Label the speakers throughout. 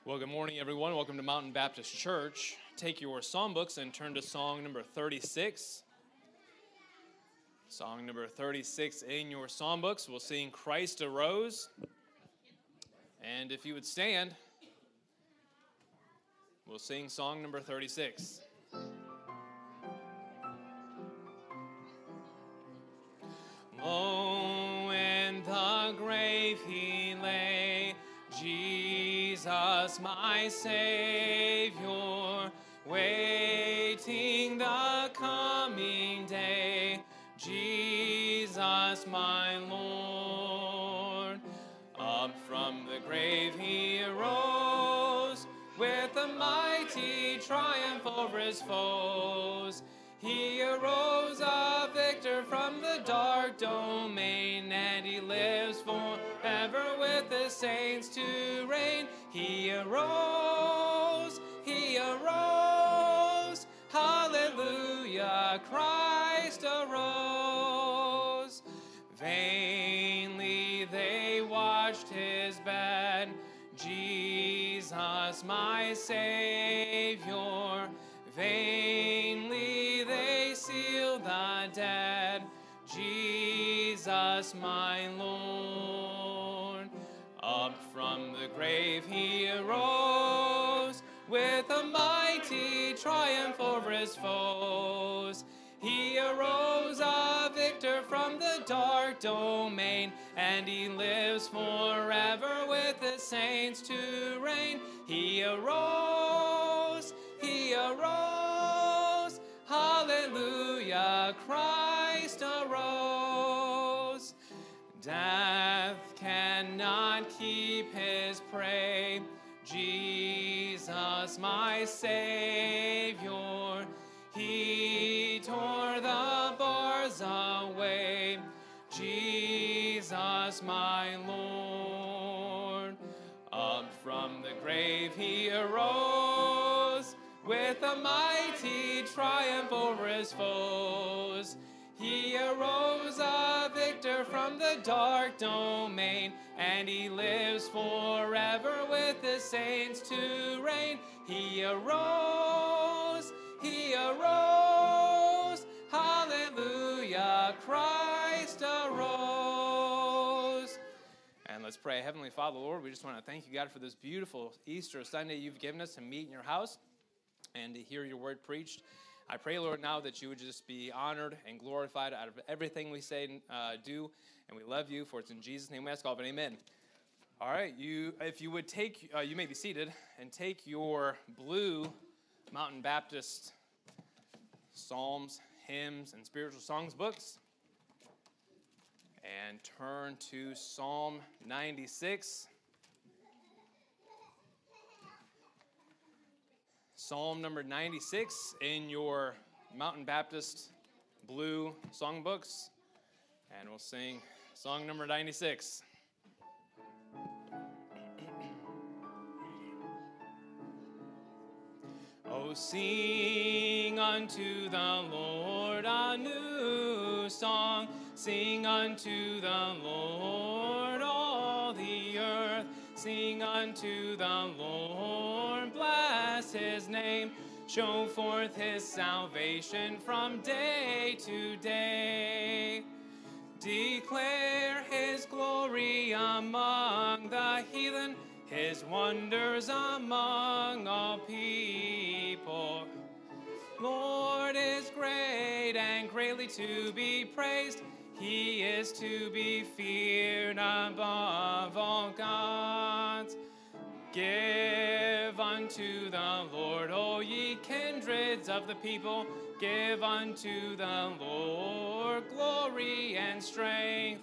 Speaker 1: Well, good morning, everyone. Welcome to Mountain Baptist Church. Take your psalm books and turn to song number 36. Song number 36 in your psalm books. We'll sing Christ Arose. And if you would stand, we'll sing song number 36. Lo, in the grave he lay, Jesus, my Savior, waiting the coming day. Jesus, my Lord. Up from the grave he arose, with a mighty triumph over his foes. He arose a victor from the dark domain, and he lives forever with the saints to reign. He arose, hallelujah, Christ arose. Vainly they watched his bed, Jesus, my Savior. Vainly they seal the dead, Jesus, my Lord. Up from the grave he arose, with a mighty triumph over his foes. He arose a victor from the dark domain, and he lives forever with the saints to reign. He arose, hallelujah, Christ arose. Death cannot keep his prey, Jesus, my Savior. He tore the bars away, Jesus, my Lord. Up from the grave he arose, with a mighty triumph over his foes. He arose a victor from the dark domain, and he lives forever with the saints to reign. He arose, hallelujah, Christ arose. And let's pray. Heavenly Father, Lord, we just want to thank you, God, for this beautiful Easter Sunday you've given us to meet in your house and to hear your word preached. I pray, Lord, now that you would just be honored and glorified out of everything we say and do, and we love you, for it's in Jesus' name we ask all of it, amen. All right, if you would take, you may be seated, and take your blue Mountain Baptist Psalms, hymns, and spiritual songs books, and turn to Psalm 96. Psalm number 96 in your Mountain Baptist blue songbooks, and we'll sing song number 96. Oh, sing unto the Lord a new song, sing unto the Lord all the earth, sing unto the Lord, bless his name, show forth his salvation from day to day. Declare his glory among the heathen, his wonders among all people. Lord is great and greatly to be praised. He is to be feared above all gods. Give unto the Lord, O ye kindreds of the people. Give unto the Lord glory and strength.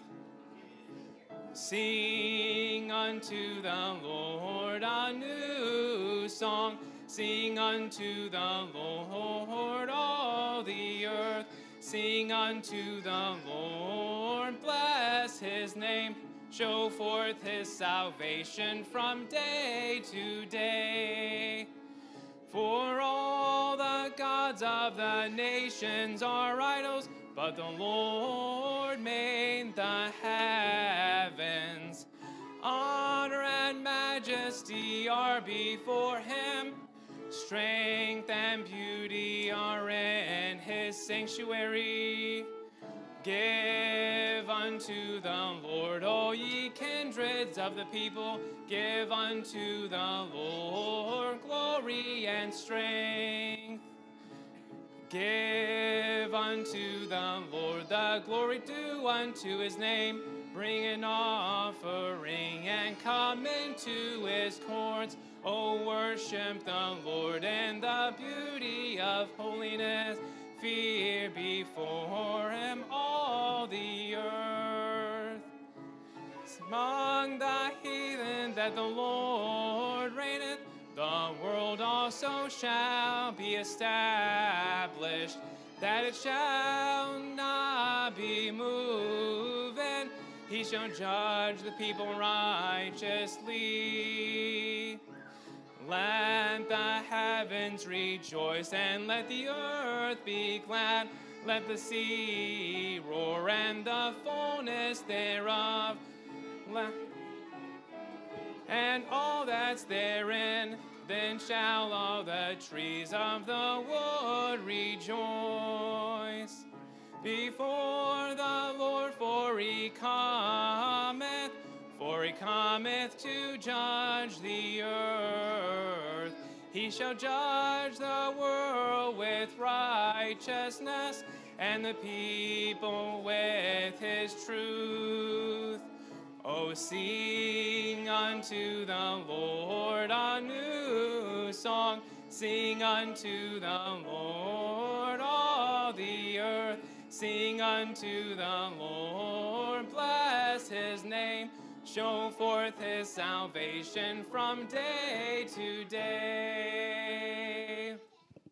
Speaker 1: Sing unto the Lord a new song. Sing unto the Lord all the earth. Sing unto the Lord, bless his name. Show forth his salvation from day to day. For all the gods of the nations are idols, but the Lord made the heavens. Honor and majesty majesty are before him. Strength and beauty are in his sanctuary. Give unto the Lord, all ye kindreds of the people. Give unto the Lord glory and strength. Give unto the Lord the glory due unto his name. Bring an offering and come into his courts. O worship the Lord in the beauty of holiness. Fear before him all the earth. Among the heathen that the Lord reigneth, the world also shall be established, that it shall not be moved. He shall judge the people righteously. Let the heavens rejoice, and let the earth be glad. Let the sea roar, and the fullness thereof, and all that's therein. Then shall all the trees of the wood rejoice before the Lord, for he cometh to judge the earth. He shall judge the world with righteousness, and the people with his truth. O sing unto the Lord a new song. Sing unto the Lord all the earth. Sing unto the Lord, bless his name. Show forth his salvation from day to day.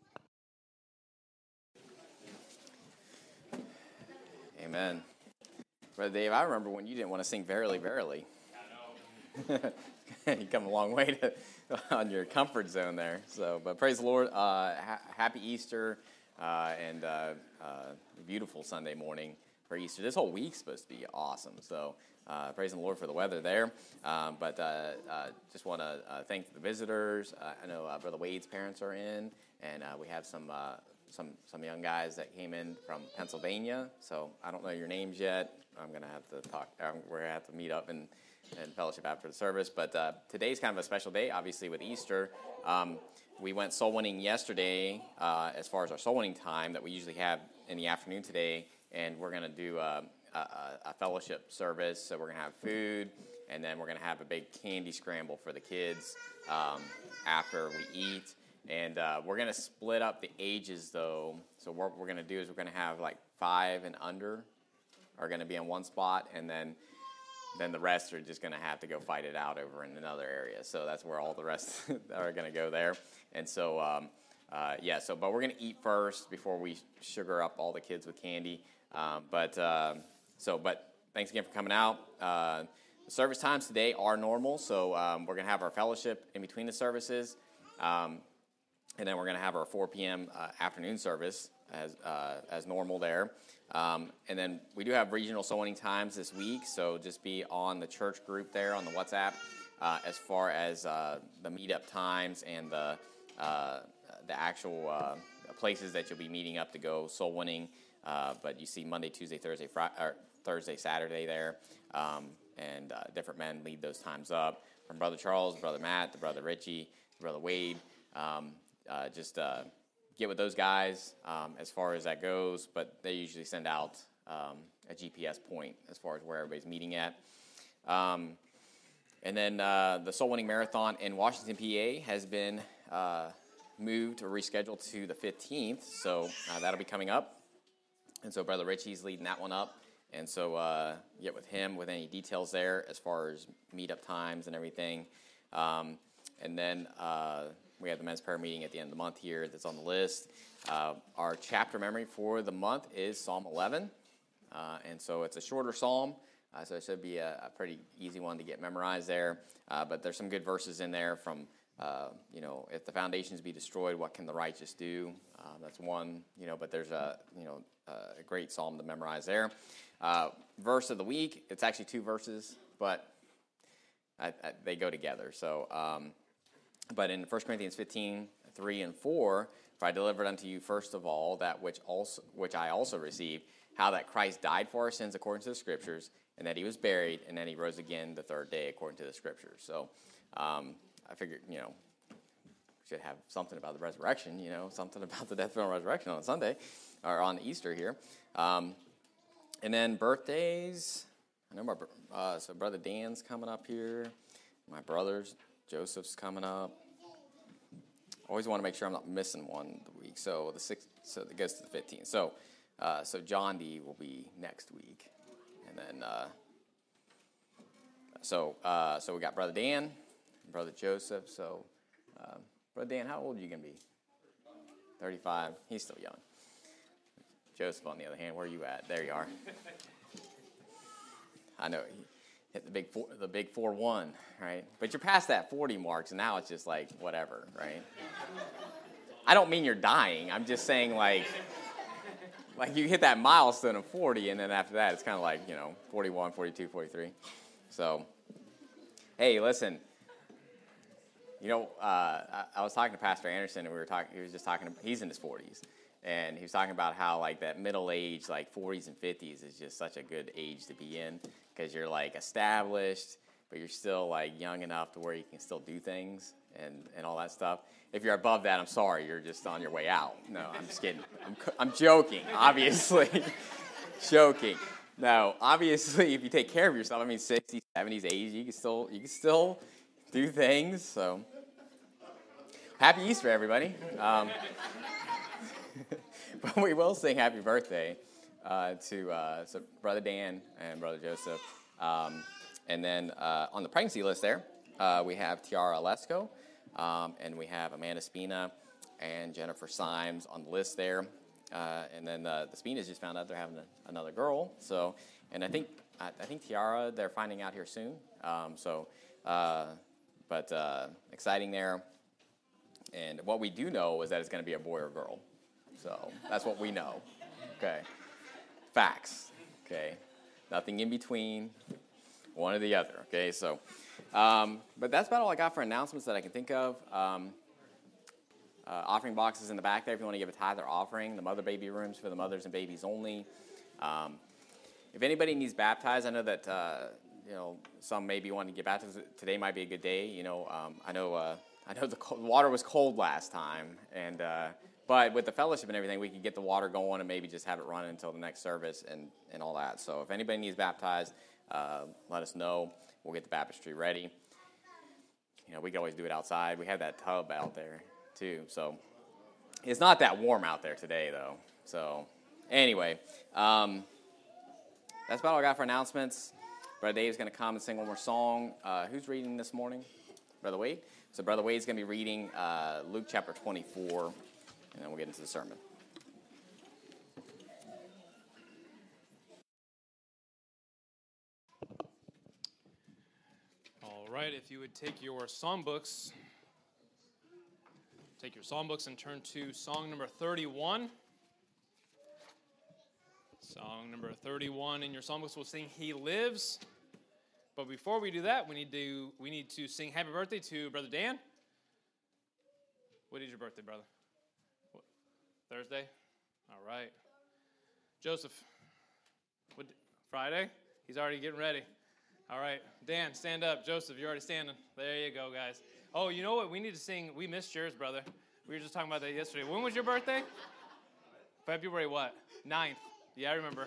Speaker 2: Amen. Brother Dave, I remember when you didn't want to sing Verily, Verily. I know. You come a long way on your comfort zone there. So, but praise the Lord. Happy Easter and beautiful Sunday morning for Easter. This whole week's supposed to be awesome. So praising the Lord for the weather there. But just want to thank the visitors. I know Brother Wade's parents are in, and we have some young guys that came in from Pennsylvania. So I don't know your names yet. I'm going to have to talk. We're going to have to meet up and fellowship after the service. But today's kind of a special day, obviously, with Easter. We went soul winning yesterday as far as our soul winning time that we usually have in the afternoon today. And we're going to do a fellowship service. So we're going to have food, and then we're going to have a big candy scramble for the kids after we eat. And we're going to split up the ages, though. So what we're going to do is we're going to have like 5 and under are going to be in one spot, and then the rest are just going to have to go fight it out over in another area. So that's where all the rest are going to go there. And so, but we're going to eat first before we sugar up all the kids with candy. But thanks again for coming out. The service times today are normal, so we're going to have our fellowship in between the services. And then we're going to have our 4 p.m. Afternoon service as normal there. And then we do have regional soul winning times this week, so just be on the church group there on the WhatsApp as far as the meetup times and the actual places that you'll be meeting up to go soul winning. But you see Monday, Tuesday, Thursday, Saturday there, and different men lead those times up. From Brother Charles, Brother Matt, to Brother Richie, to Brother Wade. Get with those guys as far as that goes, but they usually send out a GPS point as far as where everybody's meeting at. And then the Soul Winning Marathon in Washington, PA has been moved or rescheduled to the 15th, so that'll be coming up. And so Brother Richie's leading that one up, and so get with him with any details there as far as meetup times and everything. And then we have the men's prayer meeting at the end of the month here that's on the list. Our chapter memory for the month is Psalm 11. And so it's a shorter psalm, so it should be a pretty easy one to get memorized there. But there's some good verses in there from, if the foundations be destroyed, what can the righteous do? That's one, but there's a great psalm to memorize there. Verse of the week, it's actually 2 verses, but they go together. So, but in 1 Corinthians 15, 3 and 4, for I delivered unto you first of all that which I also received, how that Christ died for our sins according to the Scriptures, and that he was buried, and then he rose again the third day according to the Scriptures. So I figured, we should have something about the resurrection, something about the death, burial, and resurrection on Sunday, or on Easter here. And then birthdays. I know so Brother Dan's coming up here. My brothers, Joseph's coming up. Always want to make sure I'm not missing one the week. So the 6th, so it goes to the 15th. So John D will be next week, and then so we got Brother Dan, and Brother Joseph. So Brother Dan, how old are you gonna be? 35. He's still young. Joseph, on the other hand, where are you at? There you are. I know, hit the big 4-1, right? But you're past that 40 mark, so now it's just like whatever, right? I don't mean you're dying. I'm just saying like you hit that milestone of 40, and then after that, it's kind of like 41, 42, 43. So, hey, listen. I was talking to Pastor Anderson, and he was just talking. He's in his 40s. And he was talking about how, like, that middle age, like 40s and 50s, is just such a good age to be in because you're, like, established, but you're still, like, young enough to where you can still do things and all that stuff. If you're above that, I'm sorry, you're just on your way out. No, I'm just kidding. I'm joking, obviously. Joking. No, obviously, if you take care of yourself, 60s, 70s, 80s, you can still do things. So, happy Easter, everybody. But we will sing happy birthday to Brother Dan and Brother Joseph. And then on the pregnancy list there, we have Tiara Lesko, and we have Amanda Spina and Jennifer Symes on the list there. And then the Spinas just found out they're having another girl. So, and I think Tiara, they're finding out here soon. But exciting there. And what we do know is that it's going to be a boy or girl. So that's what we know. Okay. Facts. Okay. Nothing in between. One or the other. Okay. So, but that's about all I got for announcements that I can think of. Offering boxes in the back there if you want to give a tithe or offering. The mother baby rooms for the mothers and babies only. If anybody needs baptized, I know that some maybe want to get baptized. Today might be a good day. I know the water was cold last time, and but with the fellowship and everything, we could get the water going and maybe just have it run until the next service and all that. So if anybody needs baptized, let us know. We'll get the baptistry ready. We can always do it outside. We have that tub out there too. So it's not that warm out there today, though. So anyway, that's about all I got for announcements. Brother Dave's going to come and sing one more song. Who's reading this morning? Brother Wade? So Brother Wade's going to be reading Luke chapter 24, and then we'll get into the sermon.
Speaker 1: All right, if you would take your songbooks and turn to song number 31. Song number 31 in your songbooks, we'll sing He Lives. But before we do that, we need to sing happy birthday to Brother Dan. What is your birthday, brother? What, Thursday? All right. Joseph, Friday? He's already getting ready. All right. Dan, stand up. Joseph, you're already standing. There you go, guys. Oh, you know what? We need to sing. We missed yours, brother. We were just talking about that yesterday. When was your birthday? February what? 9th. Yeah, I remember.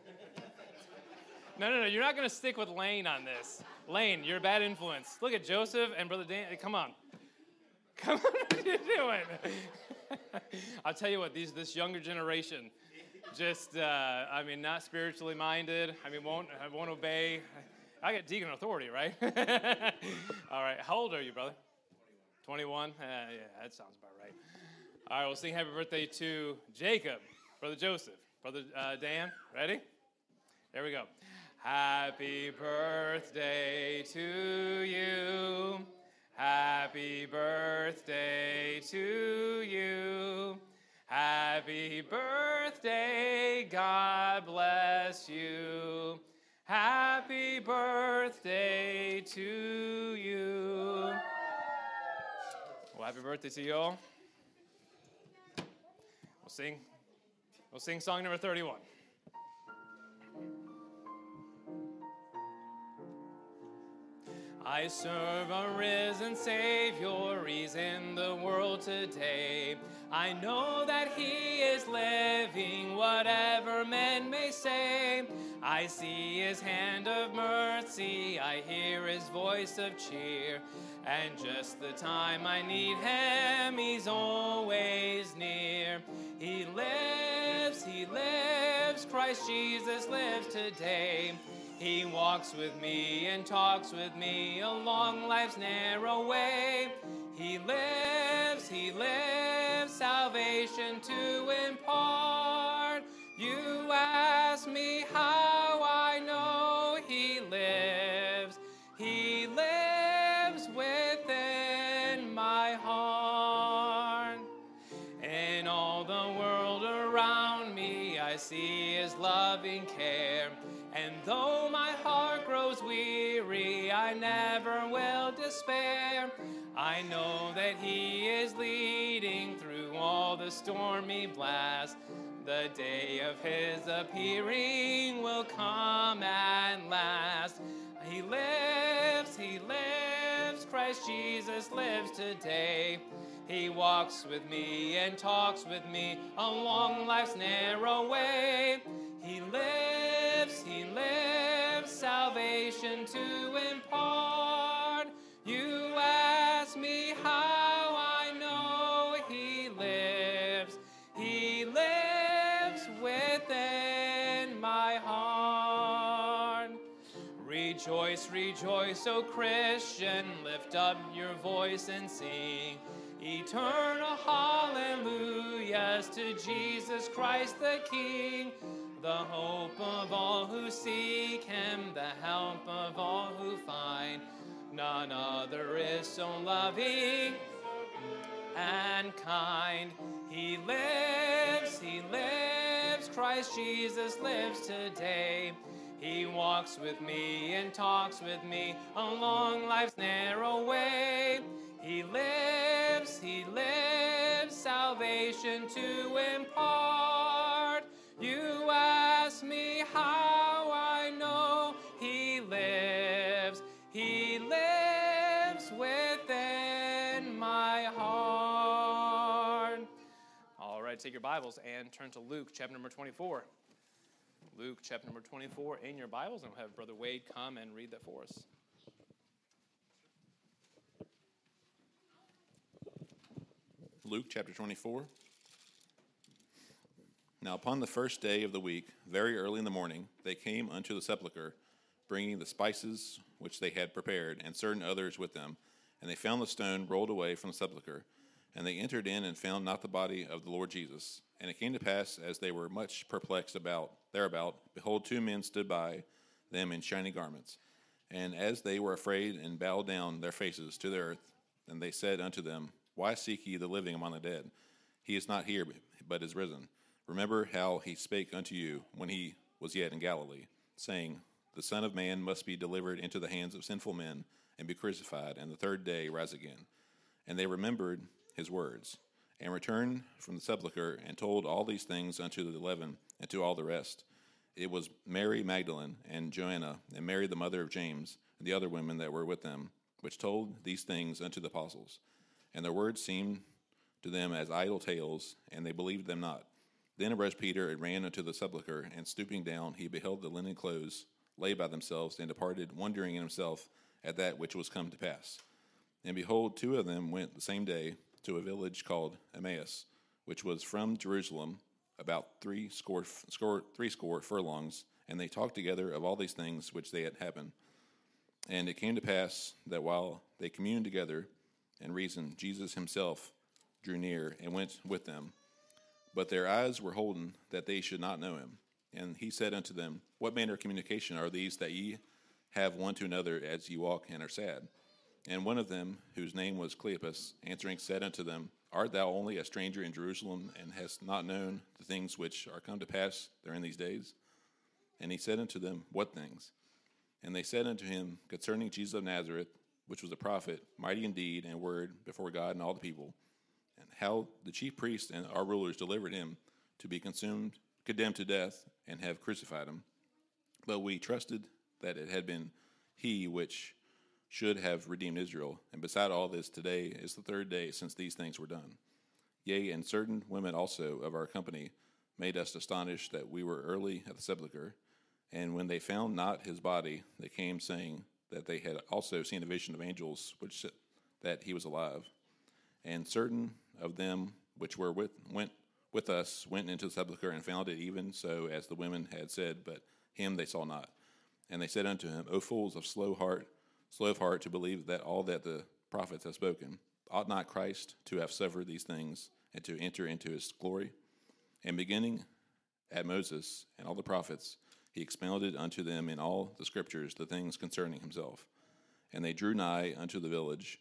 Speaker 1: No. You're not going to stick with Lane on this. Lane, you're a bad influence. Look at Joseph and Brother Dan. Come on. What are you doing? I'll tell you what, this younger generation, just, not spiritually minded. Won't obey. I got deacon authority, right? All right. How old are you, brother? 21? Yeah, that sounds about right. All right, we'll sing happy birthday to Jacob, Brother Joseph, Brother Dan. Ready? There we go. Happy birthday to you. Happy birthday to you. Happy birthday, God bless you. Happy birthday to you. Well, happy birthday to you all. We'll sing song number 31. I serve a risen Savior, He's in the world today. I know that He is living, whatever men may say. I see His hand of mercy, I hear His voice of cheer. And just the time I need Him, He's always near. He lives, Christ Jesus lives today. He walks with me and talks with me along life's narrow way. He lives, salvation to impart. You ask me how I know He lives. He lives within my heart. In all the world around me, I see His loving care. And though my heart grows weary, I never will despair. I know that He is leading through all the stormy blast. The day of His appearing will come at last. He lives, Christ Jesus lives today. He walks with me and talks with me along life's narrow way. He lives, salvation to impart. You ask me how I know He lives. He lives within my heart. Rejoice, rejoice, O Christian, lift up your voice and sing eternal hallelujahs to Jesus Christ the King, the hope of all who seek Him, the help of all who find. None other is so loving and kind. He lives, Christ Jesus lives today. He walks with me and talks with me along life's narrow way. He lives, salvation to impart. You ask me how I know He lives. He lives within my heart. All right, take your Bibles and turn to Luke chapter number 24. Luke chapter number 24 in your Bibles, and we'll have Brother Wade come and read that for us.
Speaker 3: Luke chapter 24. Now upon the first day of the week, very early in the morning, they came unto the sepulchre, bringing the spices which they had prepared, and certain others with them. And they found the stone rolled away from the sepulchre. And they entered in and found not the body of the Lord Jesus. And it came to pass, as they were much perplexed thereabout, behold, two men stood by them in shining garments. And as they were afraid and bowed down their faces to the earth, and they said unto them, Why seek ye the living among the dead? He is not here, but is risen. Remember how he spake unto you when he was yet in Galilee, saying, The Son of Man must be delivered into the hands of sinful men, and be crucified, and the third day rise again. And they remembered his words, and returned from the sepulchre, and told all these things unto the 11, and to all the rest. It was Mary Magdalene, and Joanna, and Mary the mother of James, and the other women that were with them, which told these things unto the apostles. And their words seemed to them as idle tales, and they believed them not. Then arose Peter, and ran unto the sepulchre, and stooping down, he beheld the linen clothes lay by themselves, and departed, wondering in himself at that which was come to pass. And behold, two of them went the same day to a village called Emmaus, which was from Jerusalem about threescore furlongs, and they talked together of all these things which they had happened. And it came to pass that while they communed together and reasoned, Jesus himself drew near and went with them. But their eyes were holden that they should not know him. And he said unto them, What manner of communication are these that ye have one to another as ye walk and are sad? And one of them, whose name was Cleopas, answering said unto them, Art thou only a stranger in Jerusalem, and hast not known the things which are come to pass there in these days? And he said unto them, What things? And they said unto him concerning Jesus of Nazareth, which was a prophet, mighty in deed and word before God and all the people, and how the chief priests and our rulers delivered him to be condemned to death, and have crucified him. But we trusted that it had been he which should have redeemed Israel. And beside all this, today is the third day since these things were done. Yea, and certain women also of our company made us astonished that we were early at the sepulchre. And when they found not his body, they came saying that they had also seen a vision of angels, which said that he was alive. And certain of them which went with us went into the sepulchre and found it even so as the women had said, but him they saw not. And they said unto him, O fools of slow of heart to believe that all that the prophets have spoken. Ought not Christ to have suffered these things and to enter into his glory? And beginning at Moses and all the prophets, he expounded unto them in all the scriptures the things concerning himself. And they drew nigh unto the village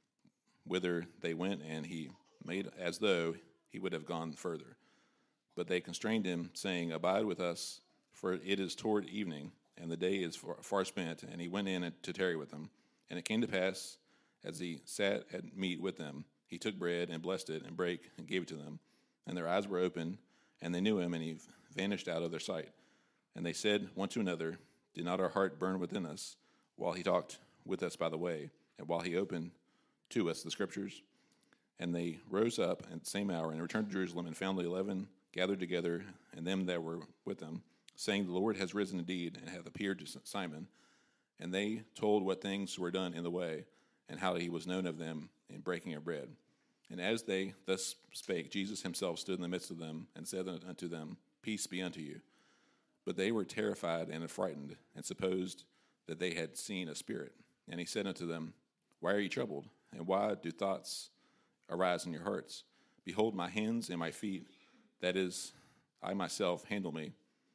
Speaker 3: whither they went, and he made as though he would have gone further. But they constrained him, saying, Abide with us, for it is toward evening, and the day is far spent. And he went in to tarry with them. And it came to pass, as he sat at meat with them, he took bread and blessed it, and brake and gave it to them. And their eyes were opened, and they knew him, and he vanished out of their sight. And they said one to another, Did not our heart burn within us while he talked with us by the way, and while he opened to us the scriptures? And they rose up at the same hour and returned to Jerusalem, and found the 11 gathered together, and them that were with them, saying, The Lord has risen indeed, and hath appeared to Simon. And they told what things were done in the way, and how he was known of them in breaking of bread. And as they thus spake, Jesus himself stood in the midst of them, and said unto them, Peace be unto you. But they were terrified and affrighted, and supposed that they had seen a spirit. And he said unto them, Why are ye troubled? And why do thoughts arise in your hearts? Behold my hands and my feet, that is, I myself, handle me.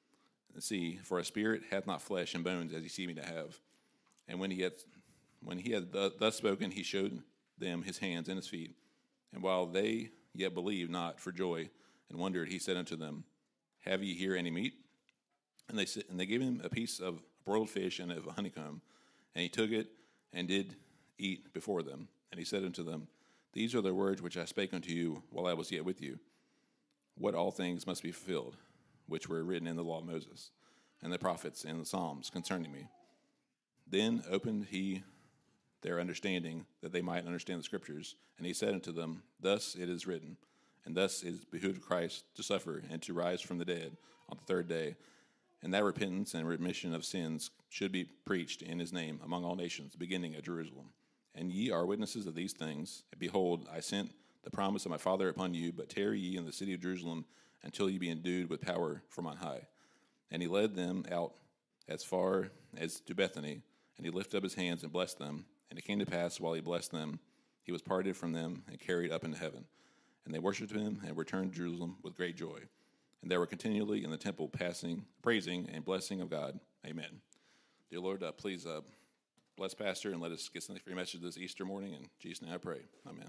Speaker 3: And see, for a spirit hath not flesh and bones, as ye see me to have. And when he had thus spoken, he showed them his hands and his feet. And while they yet believed not for joy and wondered, he said unto them, Have ye here any meat? And they gave him a piece of broiled fish and of a honeycomb. And he took it and did eat before them. And he said unto them, These are the words which I spake unto you while I was yet with you, what all things must be fulfilled, which were written in the law of Moses, and the prophets, and the Psalms concerning me. Then opened he their understanding, that they might understand the scriptures. And he said unto them, Thus it is written, and thus it behooved Christ to suffer, and to rise from the dead on the third day, and that repentance and remission of sins should be preached in his name among all nations, beginning at Jerusalem. And ye are witnesses of these things. And behold, I sent the promise of my Father upon you, but tarry ye in the city of Jerusalem until ye be endued with power from on high. And he led them out as far as to Bethany, and he lifted up his hands and blessed them. And it came to pass, while he blessed them, he was parted from them and carried up into heaven. And they worshipped him and returned to Jerusalem with great joy. And they were continually in the temple praising and blessing of God. Amen. Dear Lord, please bless Pastor and let us get something for your message this Easter morning. In Jesus' name I pray. Amen.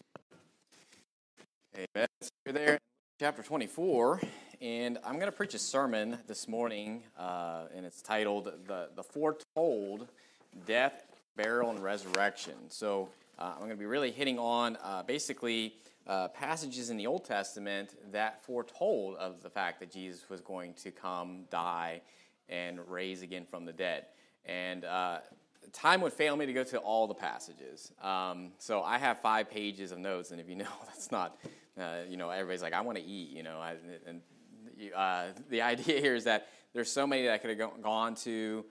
Speaker 2: Amen. So you're there in chapter 24, and I'm going to preach a sermon this morning, and it's titled The Foretold Death, Burial, and Resurrection. So I'm going to be really hitting on basically passages in the Old Testament that foretold of the fact that Jesus was going to come, die, and raise again from the dead. And time would fail me to go to all the passages. So I have 5 pages of notes, and if you know, that's not, everybody's like, I want to eat, the idea here is that there's so many that I could have gone to,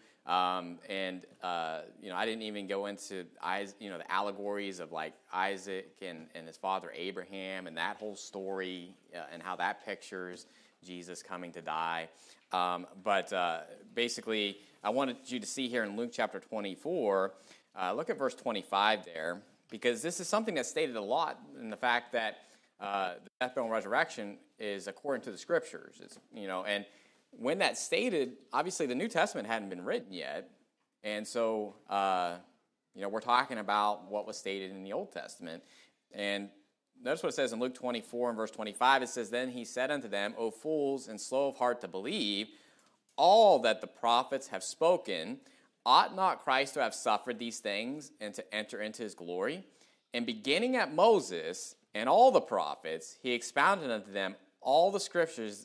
Speaker 2: I didn't even go into the allegories of like Isaac and his father Abraham and that whole story and how that pictures Jesus coming to die. But basically, I wanted you to see here in Luke chapter 24, look at verse 25 there, because this is something that's stated a lot in the fact that the death, burial, and resurrection is according to the Scriptures. And when that's stated, obviously the New Testament hadn't been written yet, and so we're talking about what was stated in the Old Testament. And notice what it says in Luke 24 and verse 25. It says, Then he said unto them, O fools, and slow of heart to believe all that the prophets have spoken, ought not Christ to have suffered these things and to enter into his glory? And beginning at Moses and all the prophets, he expounded unto them all the scriptures,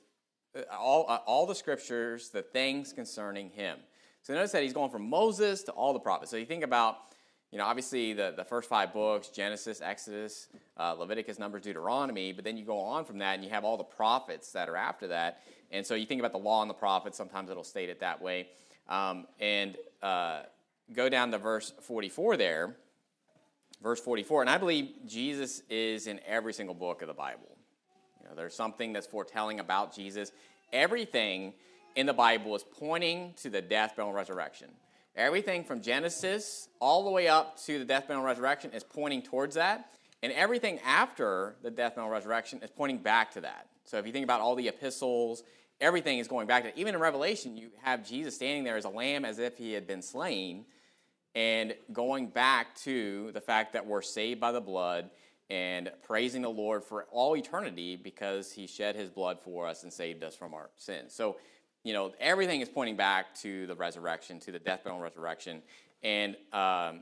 Speaker 2: the things concerning him. So notice that he's going from Moses to all the prophets. So you think about, obviously the first 5 books, Genesis, Exodus, Leviticus, Numbers, Deuteronomy, but then you go on from that and you have all the prophets that are after that. And so you think about the law and the prophets, sometimes it'll state it that way. Go down to verse 44 there. Verse 44, and I believe Jesus is in every single book of the Bible. There's something that's foretelling about Jesus. Everything in the Bible is pointing to the death, burial, and resurrection. Everything from Genesis all the way up to the death, burial, and resurrection is pointing towards that. And everything after the death, burial, and resurrection is pointing back to that. So if you think about all the epistles, everything is going back to that. Even in Revelation, you have Jesus standing there as a lamb as if he had been slain, and going back to the fact that we're saved by the blood and praising the Lord for all eternity because he shed his blood for us and saved us from our sins. So, everything is pointing back to the resurrection, to the death, burial, and resurrection. And I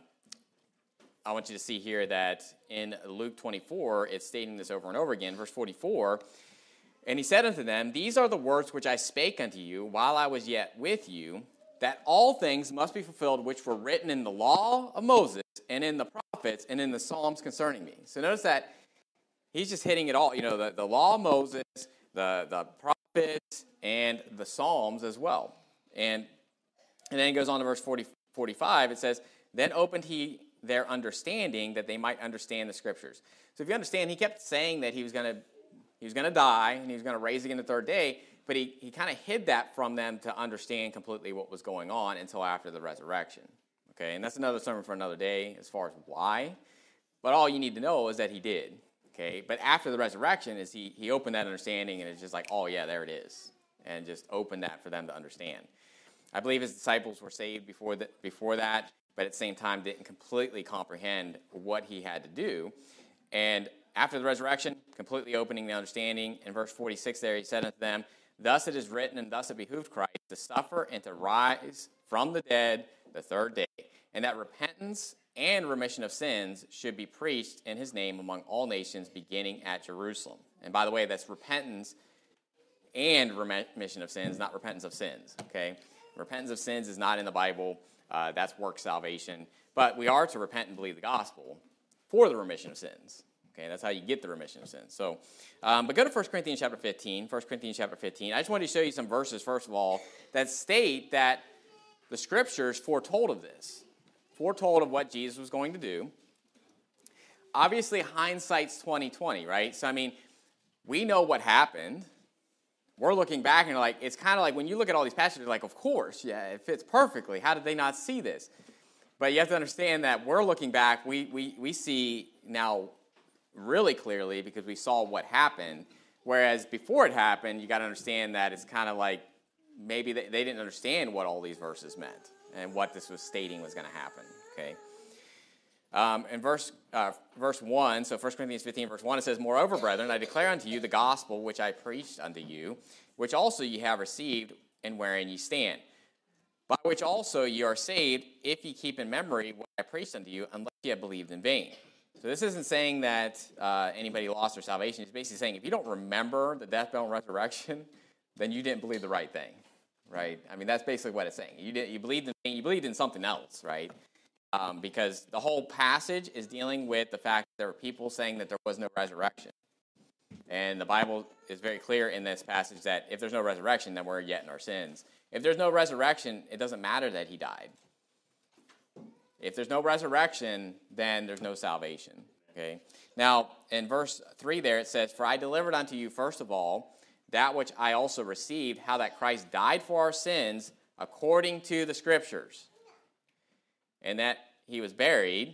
Speaker 2: want you to see here that in Luke 24, it's stating this over and over again. Verse 44, and he said unto them, these are the words which I spake unto you while I was yet with you, that all things must be fulfilled which were written in the law of Moses and in the prophets and in the Psalms concerning me. So notice that he's just hitting it all. The law of Moses, the prophets, and the Psalms as well. And then it goes on to verse 45. It says, then opened he their understanding that they might understand the scriptures. So if you understand, he kept saying that he was going to die and he was going to raise again the third day, but he kind of hid that from them to understand completely what was going on until after the resurrection. Okay, and that's another sermon for another day as far as why. But all you need to know is that he did. Okay, but after the resurrection is he opened that understanding, and it's just like, oh yeah, there it is, and just opened that for them to understand. I believe his disciples were saved before that, but at the same time didn't completely comprehend what he had to do. And after the resurrection, completely opening the understanding. In verse 46 there, he said unto them, thus it is written, and thus it behooved Christ to suffer and to rise from the dead the third day, and that repentance and remission of sins should be preached in his name among all nations, beginning at Jerusalem. And by the way, that's repentance and remission of sins, not repentance of sins. Okay, repentance of sins is not in the Bible. That's work salvation. But we are to repent and believe the gospel for the remission of sins. Okay, that's how you get the remission of sins. So, but go to 1 Corinthians chapter 15. 1 Corinthians chapter 15. I just wanted to show you some verses, first of all, that state that the scriptures foretold of this. Foretold of what Jesus was going to do. Obviously, hindsight's 20/20, right? So, we know what happened. We're looking back and it's kind of like when you look at all these passages, like, of course, yeah, it fits perfectly. How did they not see this? But you have to understand that we're looking back. We see now really clearly because we saw what happened. Whereas before it happened, you got to understand that it's kind of like maybe they didn't understand what all these verses meant and what this was stating was going to happen. Okay. In verse 1, so 1 Corinthians 15, verse 1, it says, moreover, brethren, I declare unto you the gospel which I preached unto you, which also ye have received, and wherein ye stand, by which also ye are saved, if ye keep in memory what I preached unto you, unless ye have believed in vain. So this isn't saying that anybody lost their salvation. It's basically saying if you don't remember the death, burial, and resurrection, then you didn't believe the right thing, right? That's basically what it's saying. You believed in something else, right? Because the whole passage is dealing with the fact that there were people saying that there was no resurrection. And the Bible is very clear in this passage that if there's no resurrection, then we're yet in our sins. If there's no resurrection, it doesn't matter that he died. If there's no resurrection, then there's no salvation. Okay. Now, in verse 3 there, it says, for I delivered unto you first of all that which I also received, how that Christ died for our sins according to the Scriptures, and that he was buried,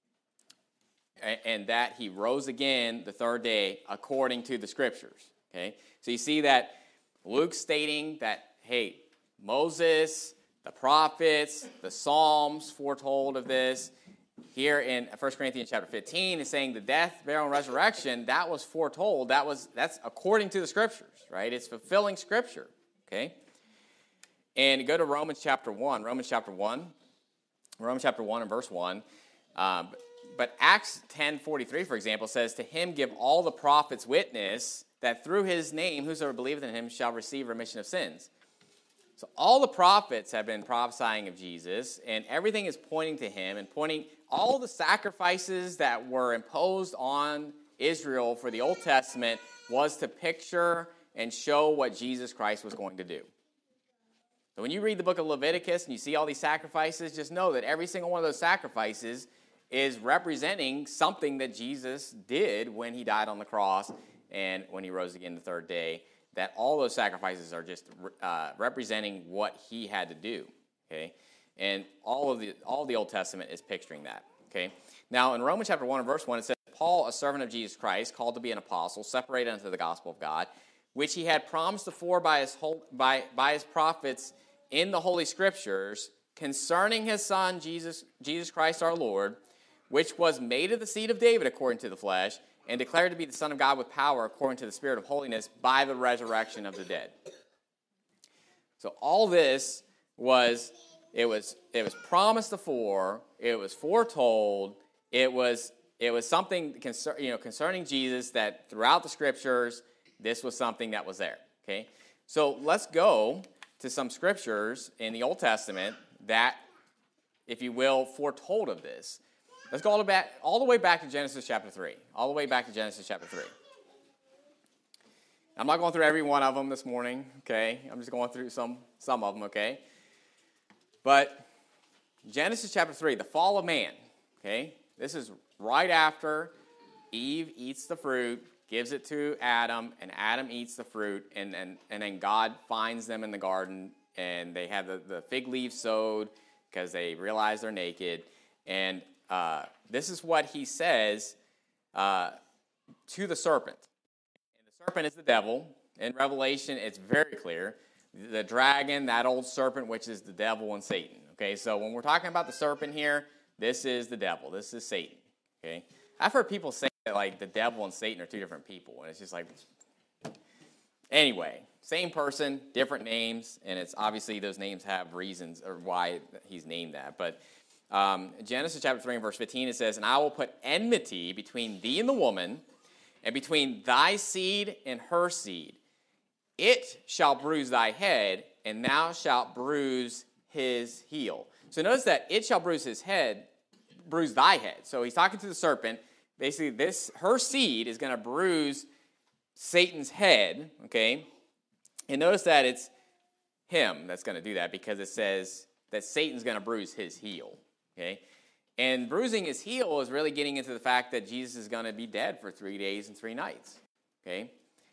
Speaker 2: and that he rose again the third day according to the Scriptures. Okay? So you see that Luke's stating that, hey, Moses, the prophets, the Psalms foretold of this. Here in 1 Corinthians chapter 15 is saying the death, burial, and resurrection, that was foretold. That's according to the Scriptures, right? It's fulfilling Scripture, okay? And go to Romans chapter 1. Romans chapter 1. Romans chapter 1 and verse 1. But Acts 10:43, for example, says, "To him give all the prophets witness that through his name whosoever believeth in him shall receive remission of sins." So all the prophets have been prophesying of Jesus, and everything is pointing to him and pointing all the sacrifices that were imposed on Israel for the Old Testament was to picture and show what Jesus Christ was going to do. So when you read the book of Leviticus and you see all these sacrifices, just know that every single one of those sacrifices is representing something that Jesus did when he died on the cross and when he rose again the third day. That all those sacrifices are just representing what he had to do, okay? And all the Old Testament is picturing that, okay? Now, in Romans chapter 1 and verse 1, it says, "Paul, a servant of Jesus Christ, called to be an apostle, separated unto the gospel of God, which he had promised before by his prophets in the Holy Scriptures, concerning his Son, Jesus Christ our Lord, which was made of the seed of David according to the flesh, and declared to be the Son of God with power according to the Spirit of holiness by the resurrection of the dead." So all this was promised before, it was foretold, it was something concerning Jesus that throughout the Scriptures, this was something that was there. Okay, so let's go to some Scriptures in the Old Testament that, if you will, foretold of this. Let's go all the way back to Genesis chapter 3. All the way back to Genesis chapter 3. I'm not going through every one of them this morning, okay? I'm just going through some of them, okay? But Genesis chapter 3, the fall of man, okay? This is right after Eve eats the fruit, gives it to Adam, and Adam eats the fruit, and then God finds them in the garden, and they have the fig leaves sewed because they realize they're naked, and this is what he says to the serpent. And the serpent is the devil. In Revelation, it's very clear. The dragon, that old serpent, which is the devil and Satan. Okay, so when we're talking about the serpent here, this is the devil. This is Satan. Okay, I've heard people say that like the devil and Satan are two different people, and it's just like, anyway, same person, different names, and it's obviously those names have reasons or why he's named that. But Genesis chapter 3 and verse 15, it says, "And I will put enmity between thee and the woman, and between thy seed and her seed. It shall bruise thy head, and thou shalt bruise his heel." So notice that it shall bruise his head, bruise thy head. So he's talking to the serpent. Basically, her seed is going to bruise Satan's head, okay? And notice that it's him that's going to do that because it says that Satan's going to bruise his heel, okay? And bruising his heel is really getting into the fact that Jesus is going to be dead for 3 days and 3 nights, okay?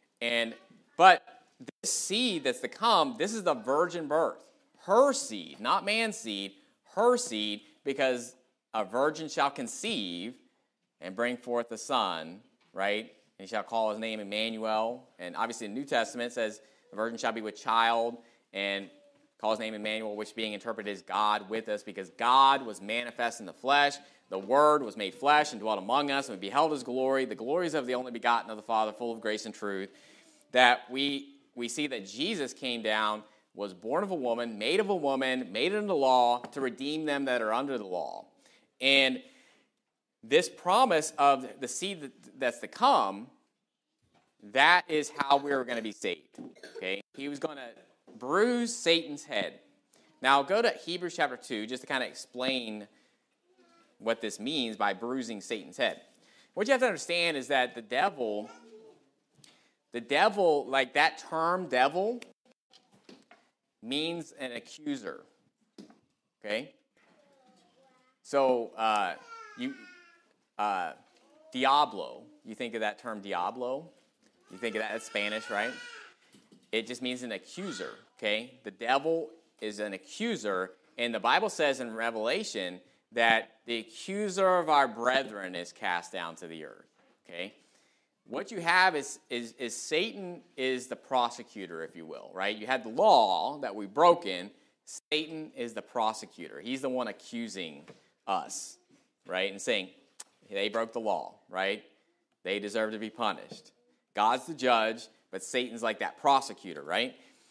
Speaker 2: But this seed that's to come, this is the virgin birth. Her seed, not man's seed, her seed, because a virgin shall conceive and bring forth a son, right? And he shall call his name Emmanuel. And obviously the New Testament says the virgin shall be with child and call his name Emmanuel, which being interpreted as God with us, because God was manifest in the flesh. The Word was made flesh and dwelt among us, and we beheld his glory, the glories of the only begotten of the Father, full of grace and truth. That we see that Jesus came down, was born of a woman, made under the law to redeem them that are under the law. And this promise of the seed that's to come, that is how we're going to be saved. Okay? He was going to bruise Satan's head. Now go to Hebrews chapter 2 just to kind of explain what this means by bruising Satan's head. What you have to understand is that the devil, like that term devil, means an accuser. Okay? So Diablo, you think of that term Diablo? You think of that's Spanish, right? It just means an accuser, okay? The devil is an accuser, and the Bible says in Revelation that the accuser of our brethren is cast down to the earth, okay? What you have is Satan is the prosecutor, if you will, right? You had the law that we've broken. Satan is the prosecutor. He's the one accusing us, right? And saying, they broke the law, right? They deserve to be punished. God's the judge, but Satan's like that prosecutor, right?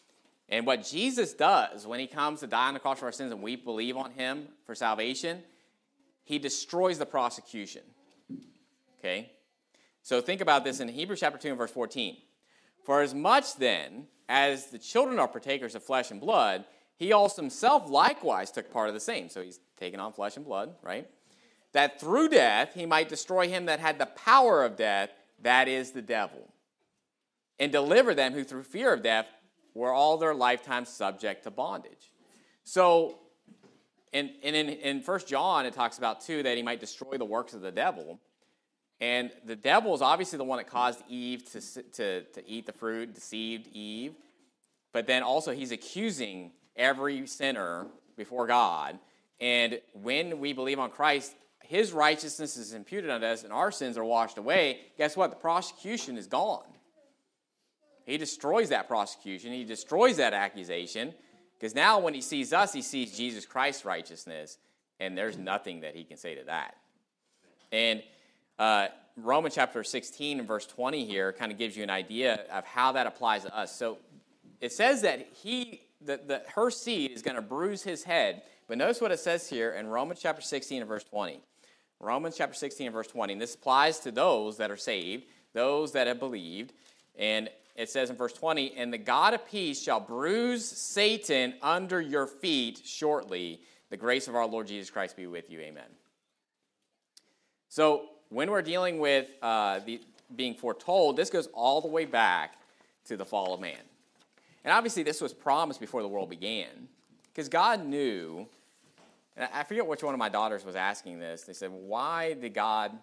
Speaker 2: And what Jesus does when he comes to die on the cross for our sins and we believe on him for salvation, he destroys the prosecution. Okay? So think about this in Hebrews chapter 2 and verse 14. For as much then as the children are partakers of flesh and blood, he also himself likewise took part of the same. So he's taken on flesh and blood, right? That through death he might destroy him that had the power of death, that is the devil, and deliver them who through fear of death were all their lifetime subject to bondage. So in 1 John, it talks about, too, that he might destroy the works of the devil. And the devil is obviously the one that caused Eve to eat the fruit, deceived Eve. But then also he's accusing every sinner before God. And when we believe on Christ, his righteousness is imputed unto us and our sins are washed away. Guess what? The prosecution is gone. He destroys that prosecution. He destroys that accusation. Because now when he sees us, he sees Jesus Christ's righteousness. And there's nothing that he can say to that. And Romans chapter 16 and verse 20 here kind of gives you an idea of how that applies to us. So it says that her seed is going to bruise his head. But notice what it says here in Romans chapter 16 and verse 20. Romans chapter 16 and verse 20. And this applies to those that are saved, those that have believed. And it says in verse 20, and the God of peace shall bruise Satan under your feet shortly. The grace of our Lord Jesus Christ be with you. Amen. So when we're dealing with being foretold, this goes all the way back to the fall of man. And obviously this was promised before the world began. Because God knew, and I forget which one of my daughters was asking this. They said, why did God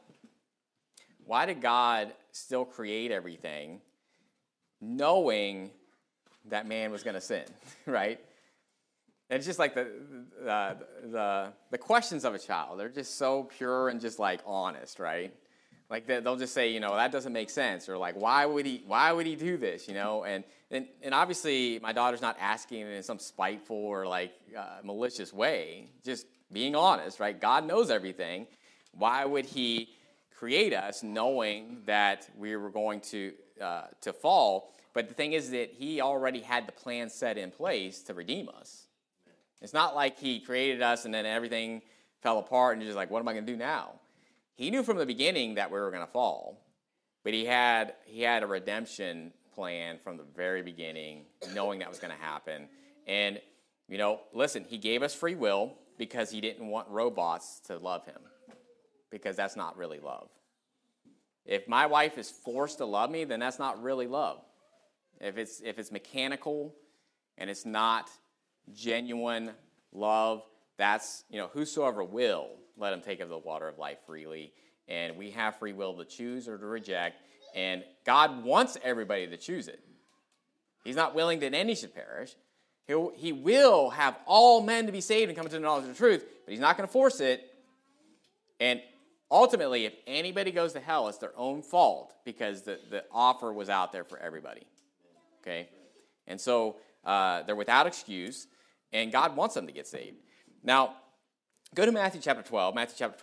Speaker 2: still create everything knowing that man was going to sin, right? And it's just like the questions of a child. They're just so pure and just like honest, right? Like they'll just say, that doesn't make sense, or like, why would he do this, And obviously my daughter's not asking it in some spiteful or like malicious way, just being honest, right? God knows everything. Why would he create us knowing that we were going to fall? But the thing is that he already had the plan set in place to redeem us. It's not like he created us and then everything fell apart and you're just like, what am I going to do now? He knew from the beginning that we were going to fall, but he had a redemption plan from the very beginning, knowing that was going to happen. And, listen, he gave us free will because he didn't want robots to love him, because that's not really love. If my wife is forced to love me, then that's not really love. If it's mechanical and it's not genuine love, that's, whosoever will, let him take of the water of life freely. And we have free will to choose or to reject. And God wants everybody to choose it. He's not willing that any should perish. He will have all men to be saved and come to the knowledge of the truth, but he's not going to force it. And ultimately, if anybody goes to hell, it's their own fault, because the offer was out there for everybody. Okay? And so they're without excuse, and God wants them to get saved. Now, go to Matthew chapter 12. Matthew chapter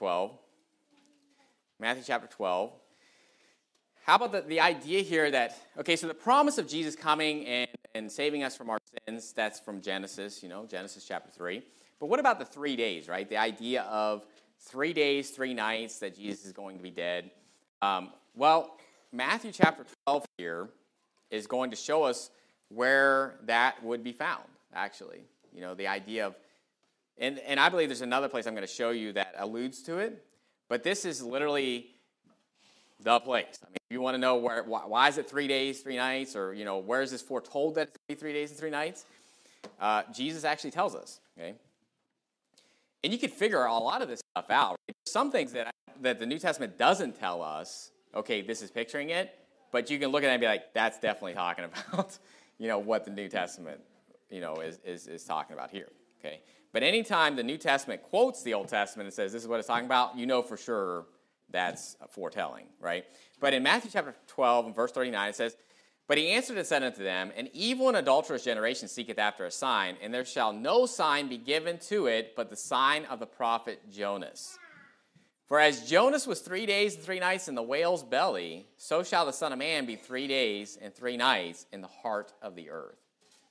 Speaker 2: 12. How about the idea here that, so the promise of Jesus coming and saving us from our sins, that's from Genesis, Genesis chapter 3. But what about the 3 days, right? The idea of 3 days, 3 nights that Jesus is going to be dead. Matthew chapter 12 here is going to show us where that would be found, actually. The idea of, and I believe there's another place I'm going to show you that alludes to it, but this is literally the place. I mean, if you want to know why is it 3 days, 3 nights, or, where is this foretold that it's going to be 3 days and 3 nights? Jesus actually tells us, okay? And you can figure a lot of this stuff out. Right? There's some things that the New Testament doesn't tell us, okay, this is picturing it, but you can look at it and be like, that's definitely talking about, what the New Testament, is talking about here, okay? But anytime the New Testament quotes the Old Testament and says this is what it's talking about, for sure that's foretelling, right? But in Matthew chapter 12 and verse 39, it says, but he answered and said unto them, an evil and adulterous generation seeketh after a sign, and there shall no sign be given to it but the sign of the prophet Jonas. For as Jonas was 3 days and 3 nights in the whale's belly, so shall the Son of Man be 3 days and 3 nights in the heart of the earth.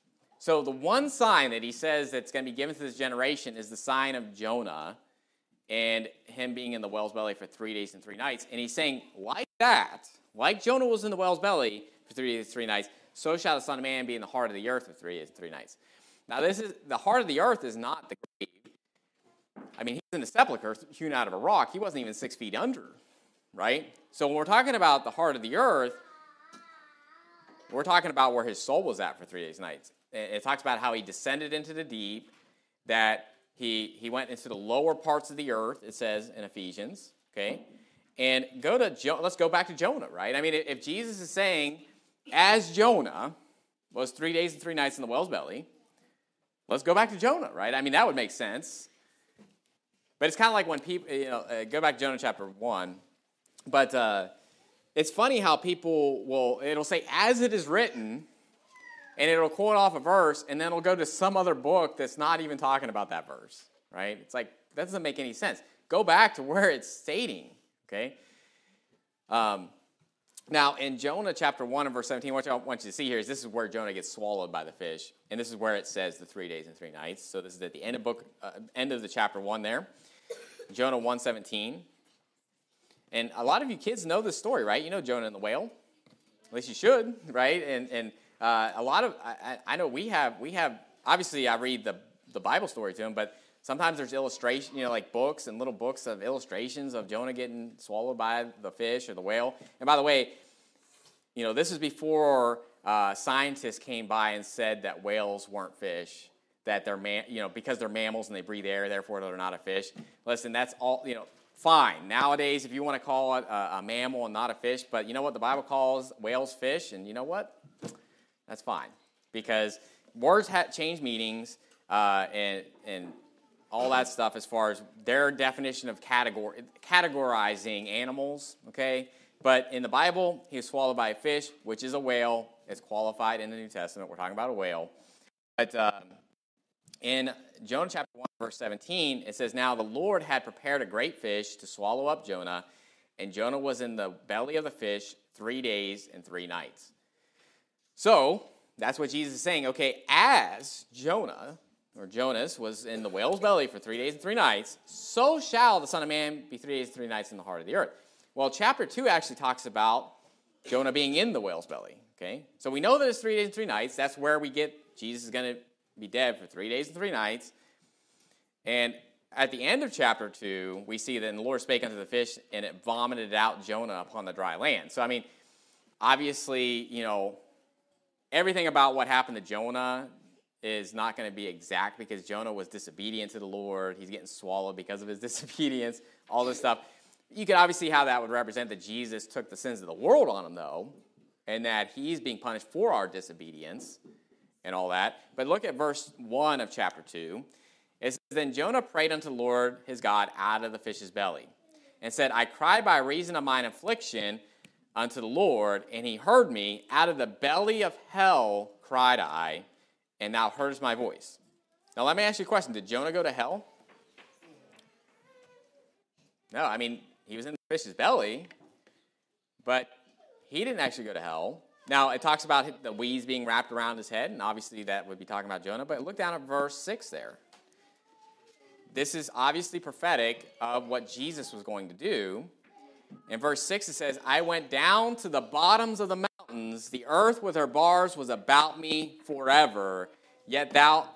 Speaker 2: So the one sign that he says that's going to be given to this generation is the sign of Jonah and him being in the whale's belly for 3 days and 3 nights. And he's saying, like that, like Jonah was in the whale's belly for 3 days and 3 nights, so shall the Son of Man be in the heart of the earth for 3 days and 3 nights. Now, the heart of the earth is not the grave. I mean, he's in a sepulcher hewn out of a rock. He wasn't even 6 feet under, right? So when we're talking about the heart of the earth, we're talking about where his soul was at for 3 days and nights. It talks about how he descended into the deep, that he went into the lower parts of the earth, it says in Ephesians, okay? And let's go back to Jonah, right? I mean, if Jesus is saying, as Jonah was 3 days and 3 nights in the whale's belly, let's go back to Jonah, right? I mean, that would make sense. But it's kind of like when people, go back to Jonah chapter 1. But it's funny how people it'll say, as it is written, and it'll quote off a verse, and then it'll go to some other book that's not even talking about that verse, right? It's like, that doesn't make any sense. Go back to where it's stating, okay? Now, in Jonah chapter 1 and verse 17, what I want you to see here is this is where Jonah gets swallowed by the fish, and this is where it says the 3 days and 3 nights. So this is at the end of the chapter 1 there, Jonah 1:17. And a lot of you kids know this story, right? You know Jonah and the whale. At least you should, right? And a lot of, I know we have, obviously I read the Bible story to them, but sometimes there's illustration, like books and little books of illustrations of Jonah getting swallowed by the fish or the whale. And by the way, this is before scientists came by and said that whales weren't fish, that they're, because they're mammals and they breathe air, therefore they're not a fish. Listen, that's all, fine. Nowadays, if you want to call it a mammal and not a fish, but you know what? The Bible calls whales fish, and you know what? That's fine. Because words change meanings, and all that stuff as far as their definition of categorizing animals, okay? But in the Bible, he was swallowed by a fish, which is a whale. It's qualified in the New Testament. We're talking about a whale. But in Jonah chapter 1, verse 17, it says, now the Lord had prepared a great fish to swallow up Jonah, and Jonah was in the belly of the fish 3 days and 3 nights. So, that's what Jesus is saying. Okay, as Jonas was in the whale's belly for 3 days and 3 nights, so shall the Son of Man be 3 days and 3 nights in the heart of the earth. Well, chapter 2 actually talks about Jonah being in the whale's belly, okay? So we know that it's 3 days and 3 nights. That's where we get Jesus is going to be dead for 3 days and 3 nights. And at the end of chapter 2, we see that the Lord spake unto the fish, and it vomited out Jonah upon the dry land. So, I mean, obviously, everything about what happened to Jonah is not going to be exact because Jonah was disobedient to the Lord. He's getting swallowed because of his disobedience, all this stuff. You could obviously see how that would represent that Jesus took the sins of the world on him, though, and that he's being punished for our disobedience and all that. But look at verse 1 of chapter 2. It says, then Jonah prayed unto the Lord his God out of the fish's belly, and said, I cried by reason of mine affliction unto the Lord, and he heard me. Out of the belly of hell cried I, and thou heardest my voice. Now let me ask you a question. Did Jonah go to hell? No, I mean, he was in the fish's belly, but he didn't actually go to hell. Now, it talks about the weeds being wrapped around his head, and obviously that would be talking about Jonah, but look down at verse 6 there. This is obviously prophetic of what Jesus was going to do. In verse 6 it says, I went down to the bottoms of the mountains, the earth with her bars was about me forever, yet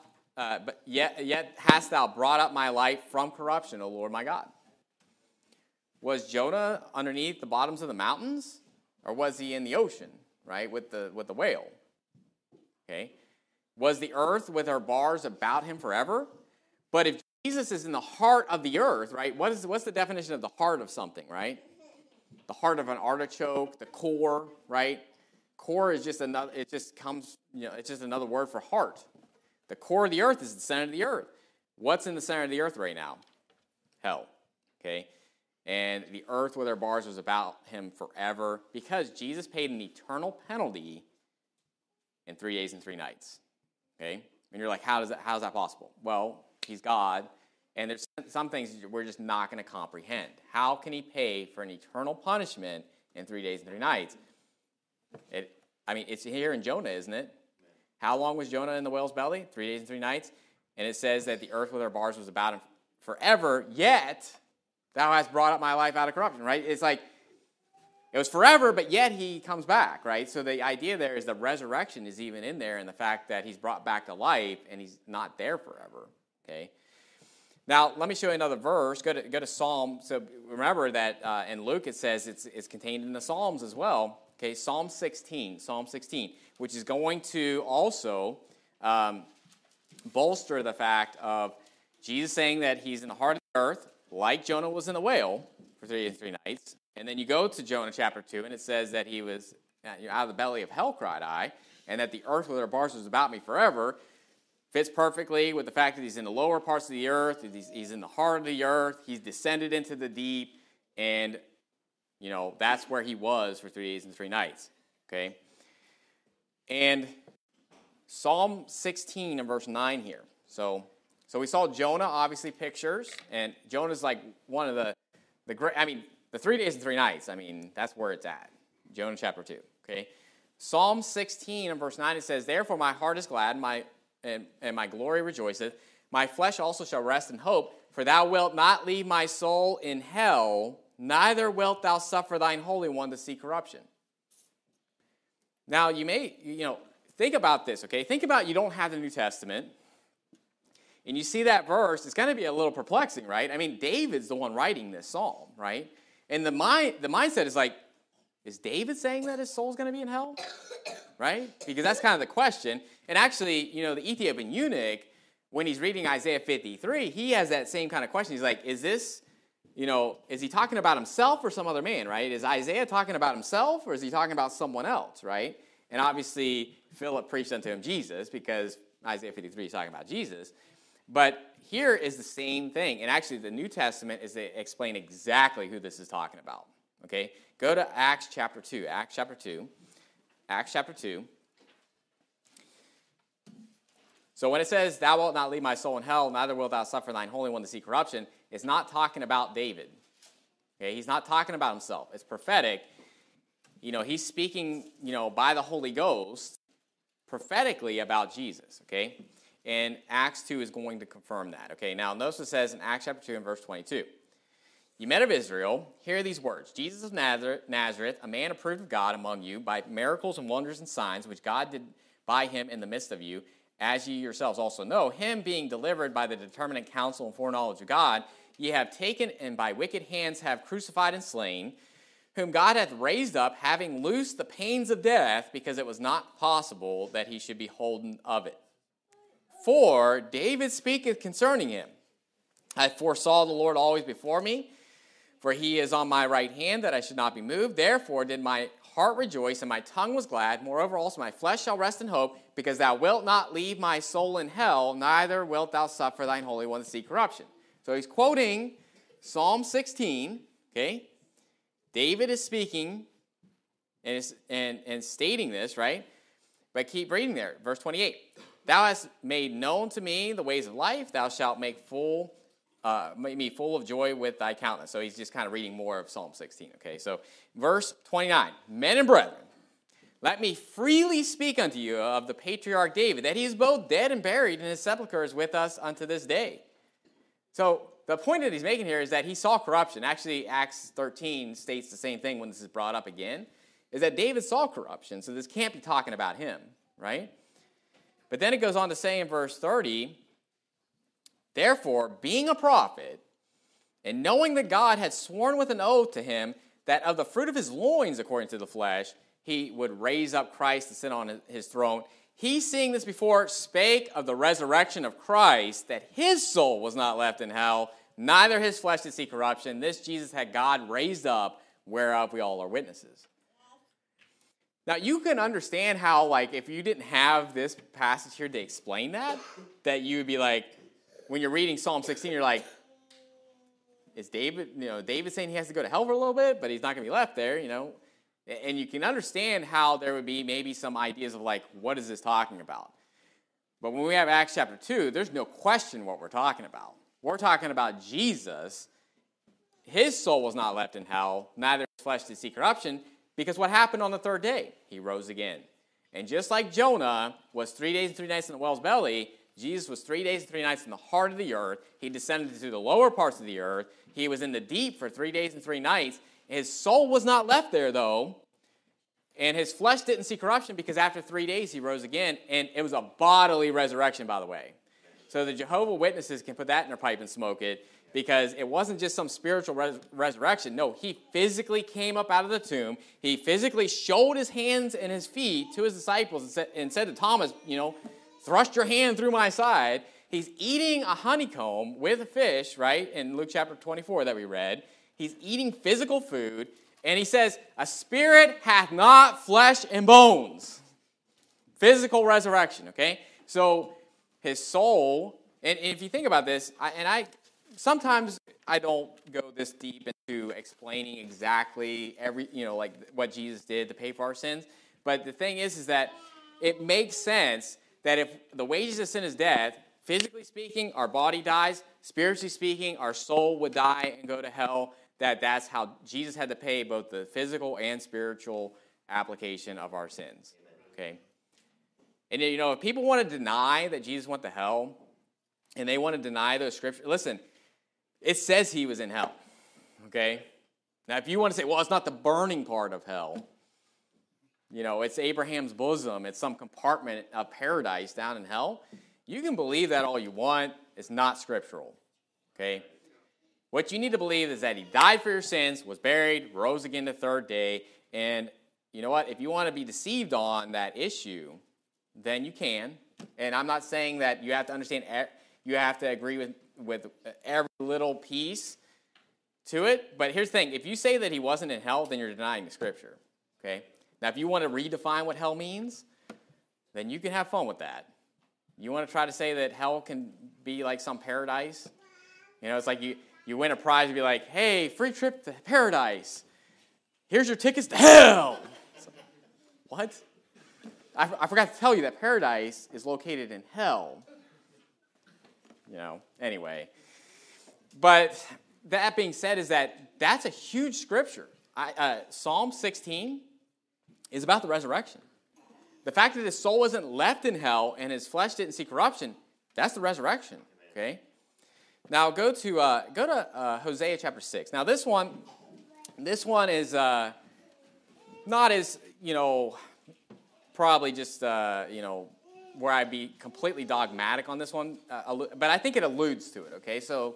Speaker 2: hast thou brought up my life from corruption, O Lord my God. Was Jonah underneath the bottoms of the mountains, or was he in the ocean, right, with the whale? Okay. Was the earth with her bars about him forever? But if Jesus is in the heart of the earth, right, what's the definition of the heart of something, right? The heart of an artichoke, the core, right? Core is just another, it's just another word for heart. The core of the earth is the center of the earth. What's in the center of the earth right now? Hell, okay? And the earth with her bars was about him forever because Jesus paid an eternal penalty in 3 days and 3 nights, okay? And you're like, how is that possible? Well, he's God, and there's some things we're just not going to comprehend. How can he pay for an eternal punishment in 3 days and 3 nights? It's here in Jonah, isn't it? How long was Jonah in the whale's belly? 3 days and 3 nights. And it says that the earth with her bars was about him forever, yet thou hast brought up my life out of corruption, right? It's like, it was forever, but yet he comes back, right? So the idea there is the resurrection is even in there, and the fact that he's brought back to life and he's not there forever, okay? Now, let me show you another verse. Go to Psalm. So remember that in Luke it says it's contained in the Psalms as well. Okay, Psalm 16, which is going to also bolster the fact of Jesus saying that he's in the heart of the earth, like Jonah was in the whale for 3 days and 3 nights. And then you go to Jonah chapter 2, and it says that he was out of the belly of hell, cried I, and that the earth with her bars was about me forever. Fits perfectly with the fact that he's in the lower parts of the earth, he's in the heart of the earth, he's descended into the deep, and, you know, that's where he was for 3 days and 3 nights, okay? And Psalm 16 and verse 9 here. So we saw Jonah, obviously pictures, and Jonah's like one of the great, I mean, the 3 days and 3 nights, I mean, that's where it's at. Jonah chapter 2, okay? Psalm 16 and verse 9, it says, therefore my heart is glad, and my glory rejoiceth. My flesh also shall rest in hope, for thou wilt not leave my soul in hell, neither wilt thou suffer thine Holy One to see corruption. Now, you may, think about this, okay? Think about you don't have the New Testament, and you see that verse, it's going to be a little perplexing, right? I mean, David's the one writing this psalm, right? And the mindset is like, is David saying that his soul's going to be in hell? Right? Because that's kind of the question. And actually, the Ethiopian eunuch, when he's reading Isaiah 53, he has that same kind of question. He's like, is this, is he talking about himself or some other man, right? Is Isaiah talking about himself or is he talking about someone else, right? And obviously, Philip preached unto him Jesus because Isaiah 53 is talking about Jesus. But here is the same thing. And actually, the New Testament is to explain exactly who this is talking about. Okay? Go to Acts chapter 2. Acts chapter 2. So when it says, thou wilt not leave my soul in hell, neither wilt thou suffer thine Holy One to see corruption, it's not talking about David. Okay? He's not talking about himself. It's prophetic. He's speaking, by the Holy Ghost prophetically about Jesus. Okay? And Acts 2 is going to confirm that. Okay, now notice it says in Acts chapter 2 and verse 22, you men of Israel, hear these words. Jesus of Nazareth, a man approved of God among you by miracles and wonders and signs, which God did by him in the midst of you, as ye yourselves also know, him being delivered by the determinate counsel and foreknowledge of God, ye have taken and by wicked hands have crucified and slain, whom God hath raised up, having loosed the pains of death, because it was not possible that he should be holden of it. For David speaketh concerning him, I foresaw the Lord always before me, for he is on my right hand, that I should not be moved. Therefore did my heart rejoice, and my tongue was glad. Moreover also my flesh shall rest in hope, because thou wilt not leave my soul in hell, neither wilt thou suffer thine Holy One to see corruption. So he's quoting Psalm 16, okay? David is speaking and stating this, right? But keep reading there, verse 28. Thou hast made known to me the ways of life. Thou shalt make me full of joy with thy countenance. So he's just kind of reading more of Psalm 16. Okay, so verse 29. Men and brethren, let me freely speak unto you of the patriarch David, that he is both dead and buried, and his sepulchre is with us unto this day. So the point that he's making here is that he saw corruption. Actually, Acts 13 states the same thing when this is brought up again, is that David saw corruption. So this can't be talking about him, right? But then it goes on to say in verse 30, therefore, being a prophet, and knowing that God had sworn with an oath to him that of the fruit of his loins, according to the flesh, he would raise up Christ to sit on his throne, he, seeing this before, spake of the resurrection of Christ, that his soul was not left in hell, neither his flesh did see corruption. This Jesus had God raised up, whereof we all are witnesses. Now, you can understand how, if you didn't have this passage here to explain that you would be like, when you're reading Psalm 16, you're like, is David saying he has to go to hell for a little bit, but he's not going to be left there, And you can understand how there would be maybe some ideas of, what is this talking about? But when we have Acts chapter 2, there's no question what we're talking about. We're talking about Jesus. His soul was not left in hell, neither his flesh did see corruption, because what happened on the third day? He rose again. And just like Jonah was 3 days and 3 nights in the whale's belly, Jesus was 3 days and 3 nights in the heart of the earth. He descended to the lower parts of the earth. He was in the deep for 3 days and 3 nights. His soul was not left there, though. And his flesh didn't see corruption because after 3 days he rose again. And it was a bodily resurrection, by the way. So the Jehovah's Witnesses can put that in their pipe and smoke it, because it wasn't just some spiritual resurrection. No, he physically came up out of the tomb. He physically showed his hands and his feet to his disciples and said to Thomas, thrust your hand through my side. He's eating a honeycomb with a fish, right, in Luke chapter 24 that we read. He's eating physical food, and he says, a spirit hath not flesh and bones. Physical resurrection, okay? So his soul, and if you think about this, sometimes I don't go this deep into explaining exactly like what Jesus did to pay for our sins. But the thing is that it makes sense that if the wages of sin is death, physically speaking, our body dies. Spiritually speaking, our soul would die and go to hell. That's how Jesus had to pay both the physical and spiritual application of our sins. Okay? And if people want to deny that Jesus went to hell, and they want to deny those scriptures, listen, it says he was in hell, okay? Now, if you want to say, well, it's not the burning part of hell, it's Abraham's bosom, it's some compartment of paradise down in hell, you can believe that all you want. It's not scriptural, okay? What you need to believe is that he died for your sins, was buried, rose again the third day, and you know what? If you want to be deceived on that issue, then you can. And I'm not saying that you have to understand, you have to agree with every little piece to it. But here's the thing. If you say that he wasn't in hell, then you're denying the scripture. Okay? Now, if you want to redefine what hell means, then you can have fun with that. You want to try to say that hell can be like some paradise? It's like you win a prize and be like, hey, free trip to paradise. Here's your tickets to hell. What? I forgot to tell you that paradise is located in hell. Anyway. But that being said, that's a huge scripture. Psalm 16 is about the resurrection. The fact that his soul wasn't left in hell and his flesh didn't see corruption, that's the resurrection. Okay? Now go to Hosea chapter 6. Now this one is not as, probably just, where I'd be completely dogmatic on this one, but I think it alludes to it, okay? So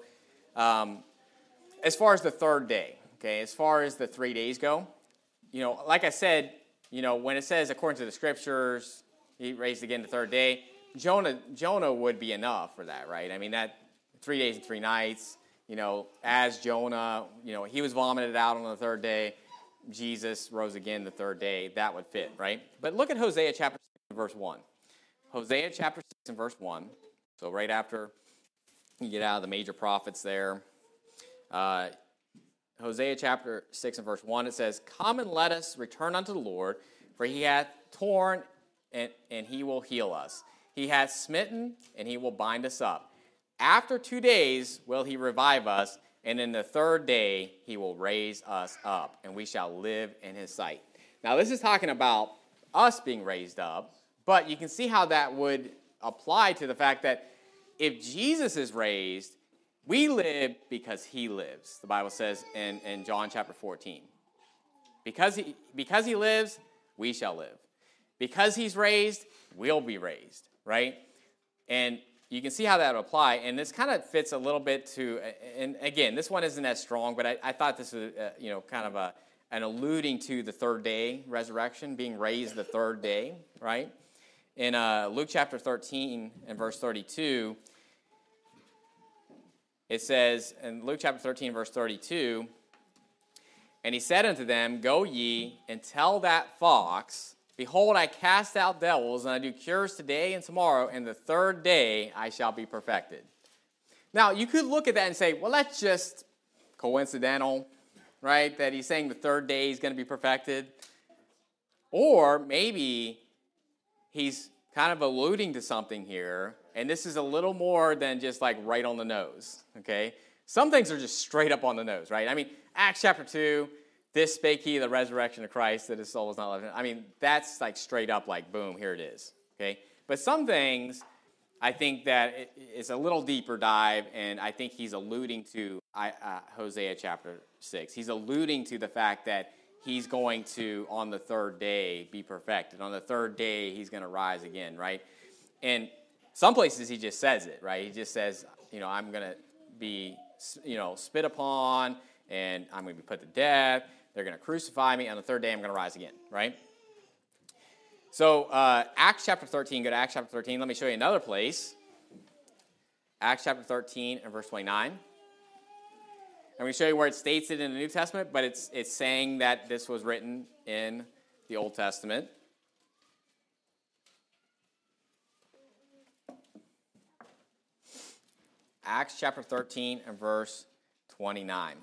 Speaker 2: as far as the third day, okay, as far as the 3 days go, like I said, when it says according to the scriptures, he raised again the third day, Jonah would be enough for that, right? I mean, that 3 days and 3 nights, as Jonah, he was vomited out on the third day. Jesus rose again the third day. That would fit, right? But look at Hosea chapter 6 verse 1. Hosea chapter 6 and verse 1. So right after you get out of the major prophets there. Hosea chapter 6 and verse 1, it says, come and let us return unto the Lord, for he hath torn and he will heal us. He hath smitten and he will bind us up. After 2 days will he revive us, and in the third day he will raise us up, and we shall live in his sight. Now this is talking about us being raised up, but you can see how that would apply to the fact that if Jesus is raised, we live because he lives. The Bible says in John chapter 14. Because he lives, we shall live. Because he's raised, we'll be raised, right? And you can see how that would apply, and this kind of fits a little bit to, and again, this one isn't as strong, but I thought this was, kind of an alluding to the third day resurrection, being raised the third day, right? In Luke chapter 13 and verse 32, it says, in Luke chapter 13, verse 32, and he said unto them, go ye and tell that fox, behold, I cast out devils, and I do cures today and tomorrow, and the third day I shall be perfected. Now, you could look at that and say, well, that's just coincidental, right? That he's saying the third day he's going to be perfected. Or maybe he's kind of alluding to something here, and this is a little more than just like right on the nose, okay? Some things are just straight up on the nose, right? I mean, Acts chapter 2, this spake he, the resurrection of Christ, that his soul was not left. I mean, that's like straight up like, boom, here it is. Okay? But some things, I think that it's a little deeper dive, and I think he's alluding to Hosea chapter 6. He's alluding to the fact that he's going to, on the third day, be perfected. On the third day, he's going to rise again, right? And some places he just says it, right? He just says, I'm going to be, spit upon, and I'm going to be put to death. They're going to crucify me. On the third day, I'm going to rise again, right? So Acts chapter 13, go to Acts chapter 13. Let me show you another place. Acts chapter 13 and verse 29. I'm going to show you where it states it in the New Testament, but it's saying that this was written in the Old Testament. Acts chapter 13 and verse 29.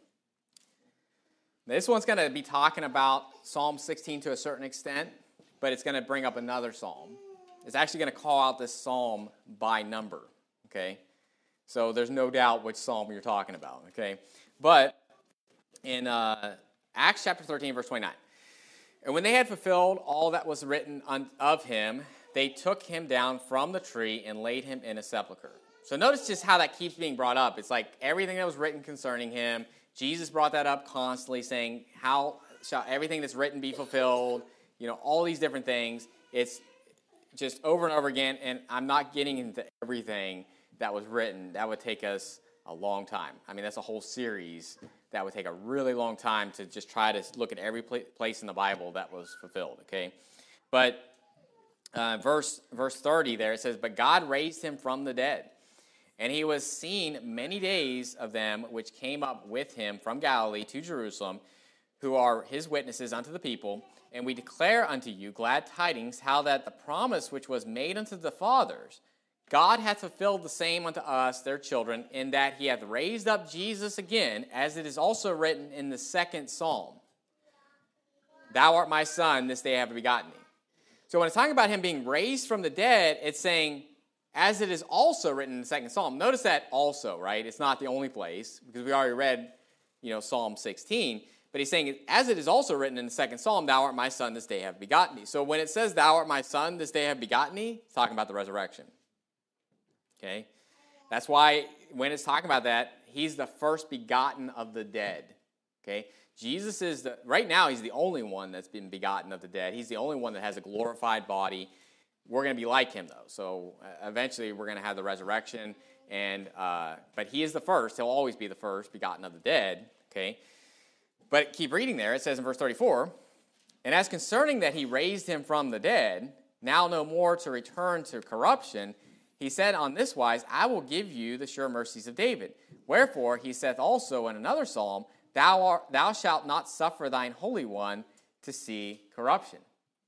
Speaker 2: This one's going to be talking about Psalm 16 to a certain extent, but it's going to bring up another psalm. It's actually going to call out this psalm by number, okay? So there's no doubt which psalm you're talking about, okay? But in Acts chapter 13, verse 29, and when they had fulfilled all that was written of him, they took him down from the tree and laid him in a sepulcher. So notice just how that keeps being brought up. It's like everything that was written concerning him, Jesus brought that up constantly, saying, how shall everything that's written be fulfilled? All these different things. It's just over and over again, and I'm not getting into everything that was written. That would take us a long time. I mean, that's a whole series that would take a really long time to just try to look at every place in the Bible that was fulfilled, okay? But verse 30 there, it says, but God raised him from the dead, and he was seen many days of them which came up with him from Galilee to Jerusalem, who are his witnesses unto the people. And we declare unto you glad tidings, how that the promise which was made unto the fathers, God hath fulfilled the same unto us, their children, in that he hath raised up Jesus again, as it is also written in the second psalm. Thou art my son, this day I have begotten thee. So when it's talking about him being raised from the dead, it's saying, as it is also written in the second psalm. Notice that also, right? It's not the only place, because we already read, Psalm 16. But he's saying, as it is also written in the second psalm, thou art my son, this day I have begotten thee. So when it says, thou art my son, this day I have begotten thee, it's talking about the resurrection. Okay? That's why when it's talking about that, he's the first begotten of the dead. Okay? Jesus is right now, he's the only one that's been begotten of the dead. He's the only one that has a glorified body. We're going to be like him, though. So eventually we're going to have the resurrection. But he is the first. He'll always be the first begotten of the dead. Okay? But keep reading there. It says in verse 34, and as concerning that he raised him from the dead, now no more to return to corruption, he said on this wise, I will give you the sure mercies of David. Wherefore he saith also in another psalm, thou shalt not suffer thine Holy One to see corruption.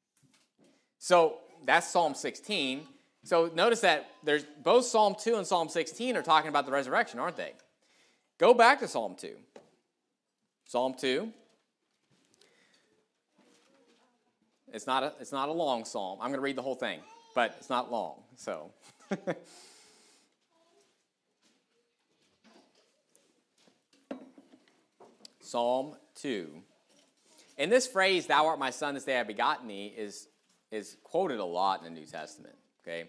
Speaker 2: So that's Psalm 16. So notice that there's both Psalm 2 and Psalm 16 are talking about the resurrection, aren't they? Go back to Psalm 2. Psalm 2. It's not a long psalm. I'm going to read the whole thing, but it's not long. So Psalm 2. And this phrase, thou art my son, this day I have begotten thee, is quoted a lot in the New Testament. Okay?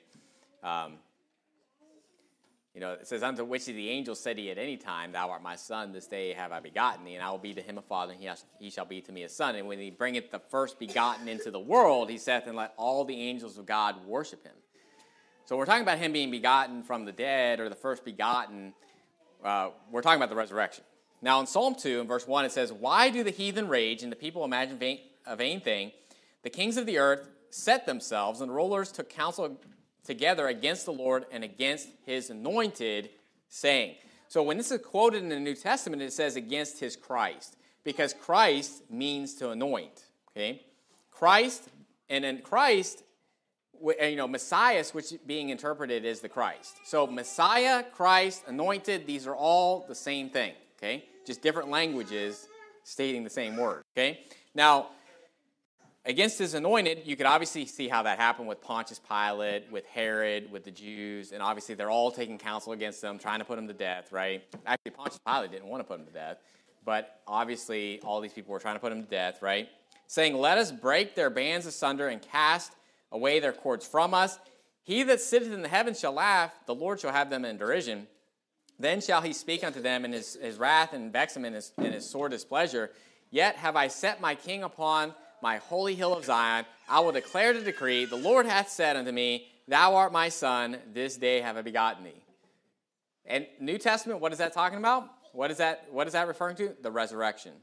Speaker 2: It says, unto which of the angels said he at any time, thou art my son, this day have I begotten thee, and I will be to him a father, and he shall be to me a son. And when he bringeth the first begotten into the world, he saith, and let all the angels of God worship him. So we're talking about him being begotten from the dead, or the first begotten. We're talking about the resurrection. Now in Psalm 2, in verse 1, it says, why do the heathen rage, and the people imagine a vain thing? The kings of the earth set themselves, and the rulers took counsel together against the Lord and against his anointed, saying. So when this is quoted in the New Testament, it says against his Christ, because Christ means to anoint. Okay, Christ, and then Christ, Messiah, which being interpreted is the Christ. So Messiah, Christ, anointed, these are all the same thing. Okay, just different languages stating the same word. Okay, now, against his anointed, you could obviously see how that happened with Pontius Pilate, with Herod, with the Jews, and obviously they're all taking counsel against him, trying to put him to death, right? Actually, Pontius Pilate didn't want to put him to death, but obviously all these people were trying to put him to death, right? Saying, let us break their bands asunder and cast away their cords from us. He that sitteth in the heavens shall laugh, the Lord shall have them in derision. Then shall he speak unto them in his wrath and vex them in his sore displeasure. Yet have I set my king upon my holy hill of Zion. I will declare the decree. The Lord hath said unto me, thou art my son, this day have I begotten thee. And New Testament, what is that talking about? What is that referring to? The resurrection.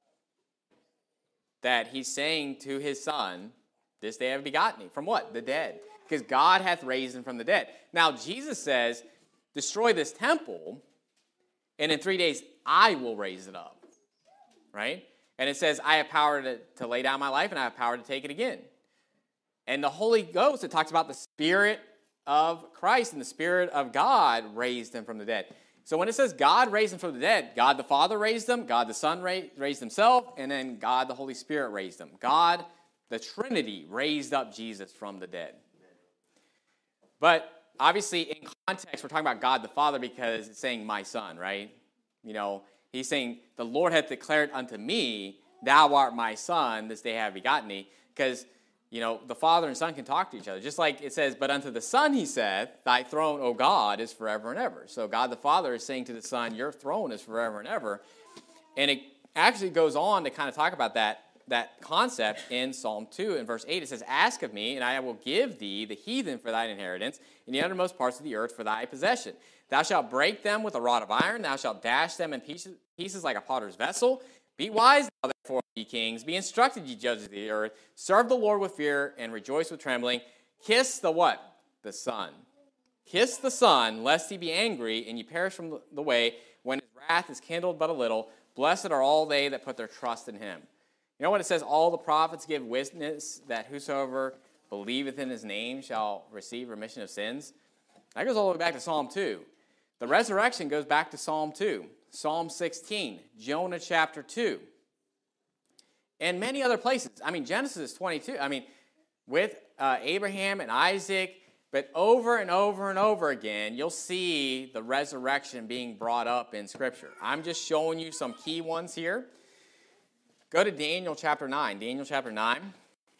Speaker 2: That he's saying to his son, this day have I begotten thee. From what? The dead. Because God hath raised him from the dead. Now, Jesus says, destroy this temple, and in 3 days I will raise it up. Right? And it says, I have power to lay down my life, and I have power to take it again. And the Holy Ghost, it talks about the Spirit of Christ and the Spirit of God raised him from the dead. So when it says God raised him from the dead, God the Father raised him, God the Son raised himself, and then God the Holy Spirit raised him. God, the Trinity, raised up Jesus from the dead. But obviously, in context, we're talking about God the Father because it's saying my son, right? You know, he's saying, the Lord hath declared unto me, thou art my son, this day have I begotten thee. Because, you know, the Father and Son can talk to each other. Just like it says, but unto the Son he saith, thy throne, O God, is forever and ever. So God the Father is saying to the Son, your throne is forever and ever. And it actually goes on to kind of talk about that concept in Psalm 2. In verse 8, it says, ask of me, and I will give thee the heathen for thine inheritance, and the uttermost parts of the earth for thy possession. Thou shalt break them with a rod of iron, thou shalt dash them in pieces like a potter's vessel. Be wise, now, therefore, ye kings. Be instructed, ye judges of the earth. Serve the Lord with fear, and rejoice with trembling. Kiss the what? The Son. Kiss the Son, lest he be angry, and ye perish from the way, when his wrath is kindled but a little. Blessed are all they that put their trust in him. You know what it says? All the prophets give witness that whosoever believeth in his name shall receive remission of sins. That goes all the way back to Psalm 2. The resurrection goes back to Psalm 2, Psalm 16, Jonah chapter 2, and many other places. I mean, Genesis 22. I mean, with Abraham and Isaac, but over and over and over again, you'll see the resurrection being brought up in Scripture. I'm just showing you some key ones here. Go to Daniel chapter 9. Daniel chapter 9.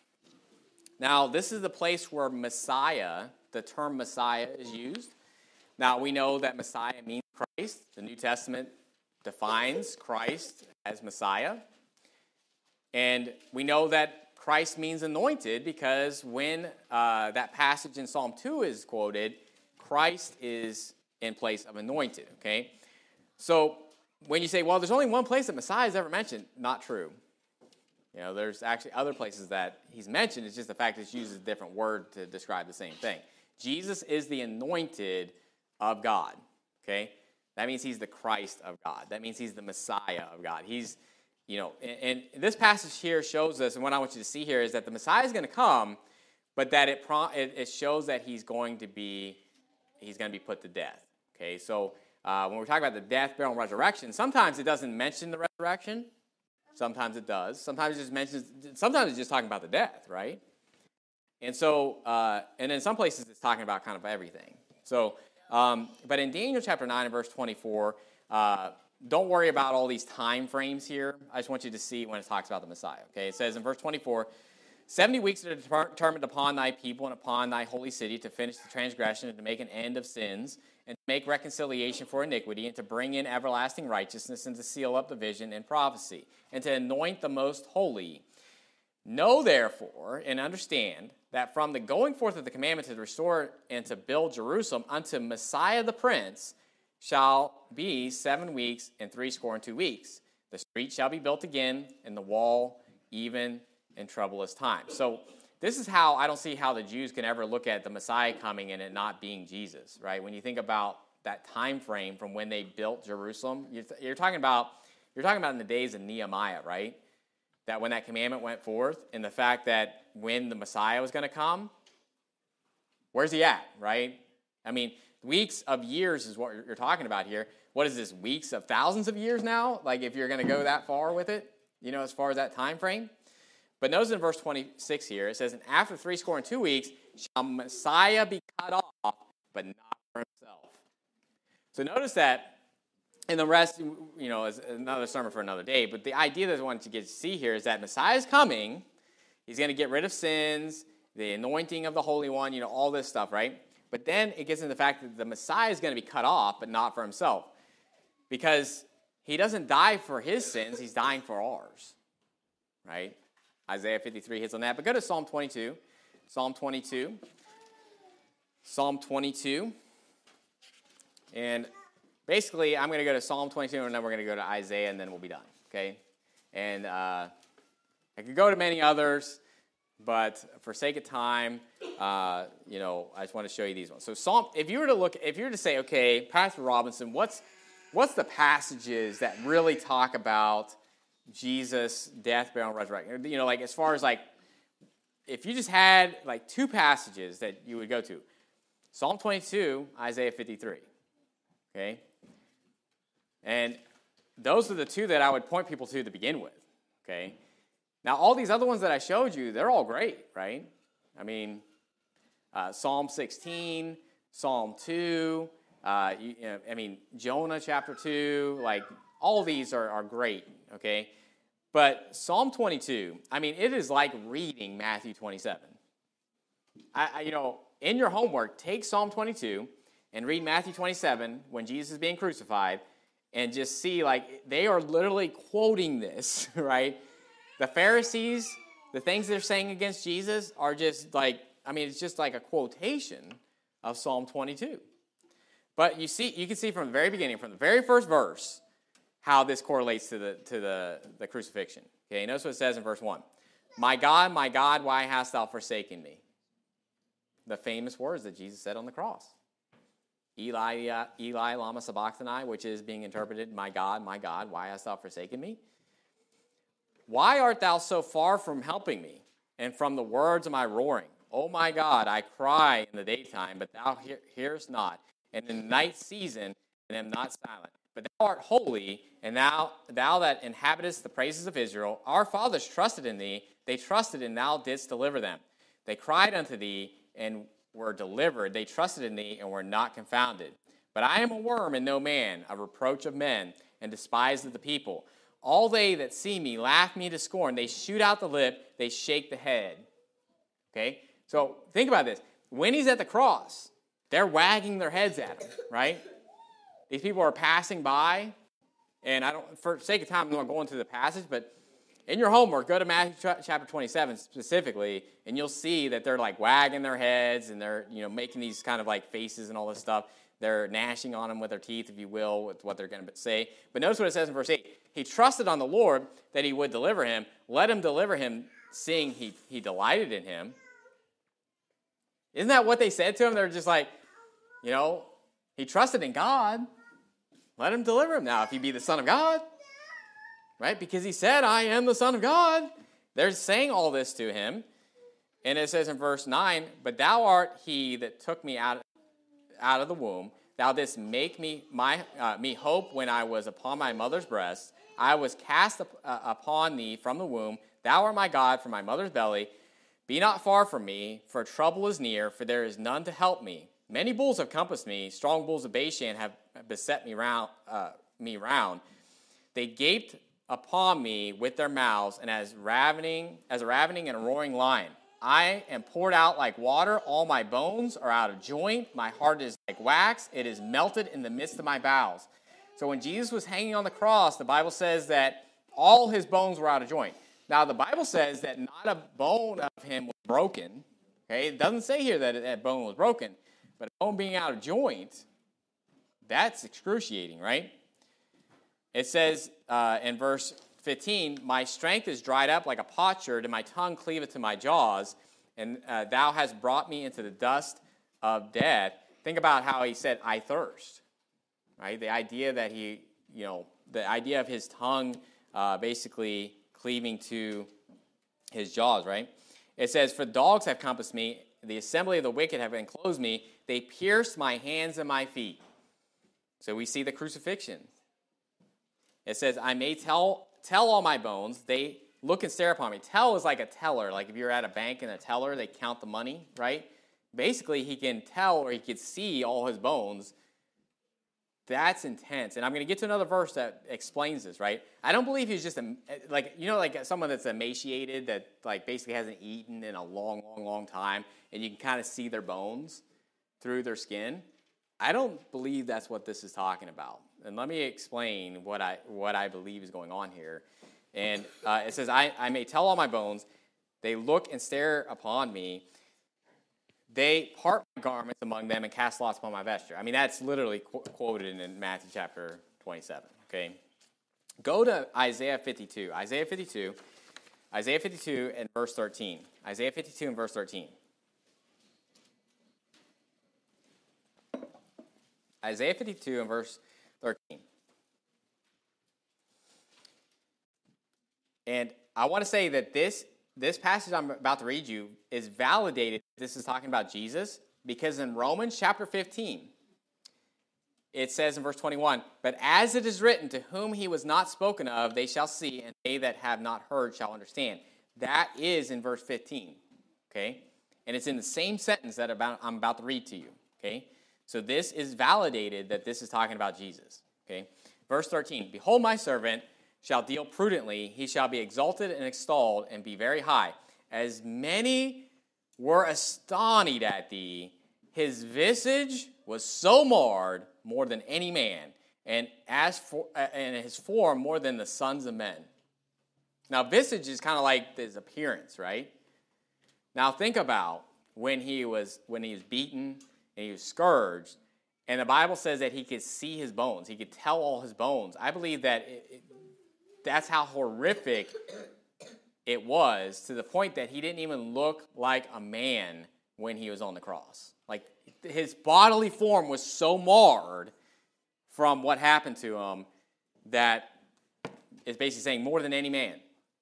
Speaker 2: Now, this is the place where Messiah, the term Messiah, is used. Now, we know that Messiah means Christ. The New Testament defines Christ as Messiah. And we know that Christ means anointed because when that passage in Psalm 2 is quoted, Christ is in place of anointed, okay? So when you say, well, there's only one place that Messiah is ever mentioned, not true. You know, there's actually other places that he's mentioned. It's just the fact that it uses a different word to describe the same thing. Jesus is the anointed of God, okay? That means he's the Christ of God. That means he's the Messiah of God. He's, you know, and this passage here shows us, and what I want you to see here is that the Messiah is going to come, but that it shows that he's going to be put to death, okay? So when we're talking about the death, burial, and resurrection, sometimes it doesn't mention the resurrection. Sometimes it does. Sometimes it's just talking about the death, right? And so, and in some places it's talking about kind of everything. So, but in Daniel chapter 9 and verse 24, don't worry about all these time frames here. I just want you to see when it talks about the Messiah, okay? It says in verse 24, 70 weeks are determined upon thy people and upon thy holy city to finish the transgression and to make an end of sins and to make reconciliation for iniquity and to bring in everlasting righteousness and to seal up the vision and prophecy and to anoint the most holy. Know therefore and understand that from the going forth of the commandment to restore and to build Jerusalem unto Messiah the Prince shall be 7 weeks and 62 weeks. The street shall be built again and the wall even in troublous times. So this is how I don't see how the Jews can ever look at the Messiah coming and it not being Jesus, right? When you think about that time frame from when they built Jerusalem, you're talking about in the days of Nehemiah, right? That when that commandment went forth and the fact that when the Messiah was going to come, where's he at, right? I mean, weeks of years is what you're talking about here. What is this, weeks of thousands of years now? Like if you're going to go that far with it, you know, as far as that time frame? But notice in verse 26 here, it says, and after 62 weeks shall Messiah be cut off, but not for himself. So notice that And the rest, is another sermon for another day. But the idea that I wanted to get to see here is that Messiah is coming. He's going to get rid of sins, the anointing of the Holy One, all this stuff, right? But then it gets into the fact that the Messiah is going to be cut off, but not for himself. Because he doesn't die for his sins, he's dying for ours, right? Isaiah 53 hits on that. But go to Psalm 22. Psalm 22. Psalm 22. And basically, I'm going to go to Psalm 22, and then we're going to go to Isaiah, and then we'll be done, okay? And I could go to many others, but for sake of time, I just want to show you these ones. So if you were to say, okay, Pastor Robinson, what's the passages that really talk about Jesus' death, burial, and resurrection? Like as far as like, if you just had like two passages that you would go to, Psalm 22, Isaiah 53, okay? And those are the two that I would point people to begin with, okay? Now, all these other ones that I showed you, they're all great, right? I mean, Psalm 16, Psalm 2, Jonah chapter 2, like, all these are great, okay? But Psalm 22, it is like reading Matthew 27. In your homework, take Psalm 22 and read Matthew 27 when Jesus is being crucified, and just see, like, they are literally quoting this, right? The Pharisees, the things they're saying against Jesus are just like, it's just like a quotation of Psalm 22. But you can see from the very beginning, from the very first verse, how this correlates to the crucifixion. Okay, notice what it says in verse 1. My God, why hast thou forsaken me? The famous words that Jesus said on the cross. Eli, lama sabachthani, which is being interpreted, my God, why hast thou forsaken me? Why art thou so far from helping me, and from the words of my roaring? O my God, I cry in the daytime, but thou hearest not, and in the night season, and am not silent. But thou art holy, and thou that inhabitest the praises of Israel. Our fathers trusted in thee, they trusted, and thou didst deliver them. They cried unto thee, and were delivered. They trusted in thee, and were not confounded. But I am a worm and no man, a reproach of men, and despised of the people. All they that see me laugh me to scorn. They shoot out the lip, they shake the head. Okay? So think about this. When he's at the cross, they're wagging their heads at him, right? These people are passing by, and for sake of time, I'm not going through the passage, but in your homework, go to Matthew chapter 27 specifically, and you'll see that they're like wagging their heads, and they're making these kind of like faces and all this stuff. They're gnashing on him with their teeth, if you will, with what they're going to say. But notice what it says in verse 8. He trusted on the Lord that he would deliver him. Let him deliver him, seeing he delighted in him. Isn't that what they said to him? They're just like, he trusted in God. Let him deliver him. Now, if he be the Son of God, right? Because he said, I am the Son of God. They're saying all this to him. And it says in verse 9, but thou art he that took me out of the womb. Thou didst make me hope when I was upon my mother's breast. I was cast upon thee from the womb. Thou art my God from my mother's belly. Be not far from me, for trouble is near, for there is none to help me. Many bulls have compassed me. Strong bulls of Bashan have beset me round. They gaped upon me with their mouths, and as a ravening and a roaring lion. I am poured out like water. All my bones are out of joint. My heart is like wax. It is melted in the midst of my bowels. So when Jesus was hanging on the cross, the Bible says that all his bones were out of joint. Now, the Bible says that not a bone of him was broken. Okay, it doesn't say here that that bone was broken. But a bone being out of joint, that's excruciating, right? It says in verse 15, my strength is dried up like a potsherd, and my tongue cleaveth to my jaws, and thou hast brought me into the dust of death. Think about how he said, I thirst, right? The idea that the idea of his tongue basically cleaving to his jaws, right? It says, for dogs have compassed me, the assembly of the wicked have enclosed me, they pierced my hands and my feet. So we see the crucifixion. It says, I may tell all my bones. They look and stare upon me. Tell is like a teller. Like if you're at a bank and a teller, they count the money, right? Basically, he can tell or he can see all his bones. That's intense. And I'm going to get to another verse that explains this, right? I don't believe he's just, like someone that's emaciated, that like basically hasn't eaten in a long, long, long time, and you can kind of see their bones through their skin. I don't believe that's what this is talking about. And let me explain what I believe is going on here. And it says, I may tell all my bones, they look and stare upon me. They part my garments among them and cast lots upon my vesture. I mean, that's literally quoted in Matthew chapter 27, okay? Go to Isaiah 52. Isaiah 52 and verse 13. Isaiah 52 and verse 13. Isaiah 52 and verse 13. And I want to say that this passage I'm about to read you is validated. This is talking about Jesus, because in Romans chapter 15, it says in verse 21, but as it is written, to whom he was not spoken of, they shall see, and they that have not heard shall understand. That is in verse 15, okay? And it's in the same sentence that I'm about to read to you, okay? So this is validated that this is talking about Jesus, okay? Verse 13, behold, my servant shall deal prudently, he shall be exalted and extolled and be very high. As many were astonished at thee, his visage was so marred more than any man, and his form more than the sons of men. Now, visage is kind of like his appearance, right? Now, think about when he was beaten and he was scourged, and the Bible says that he could see his bones. He could tell all his bones. I believe that that's how horrific it was, to the point that he didn't even look like a man when he was on the cross. Like, his bodily form was so marred from what happened to him that it's basically saying more than any man.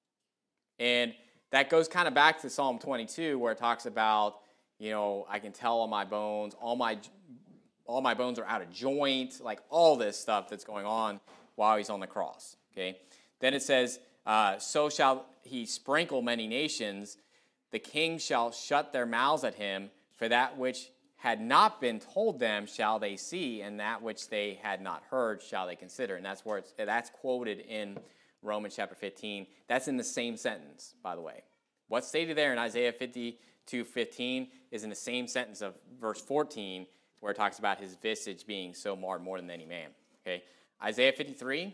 Speaker 2: And that goes kind of back to Psalm 22, where it talks about, I can tell all my bones, all my bones are out of joint, like all this stuff that's going on while he's on the cross, okay? Then it says, so shall he sprinkle many nations. The kings shall shut their mouths at him. For that which had not been told them shall they see, and that which they had not heard shall they consider. And that's where that's quoted in Romans chapter 15. That's in the same sentence, by the way. What's stated there in Isaiah 52:15 is in the same sentence of verse 14, where it talks about his visage being so marred more than any man. Okay, Isaiah 53,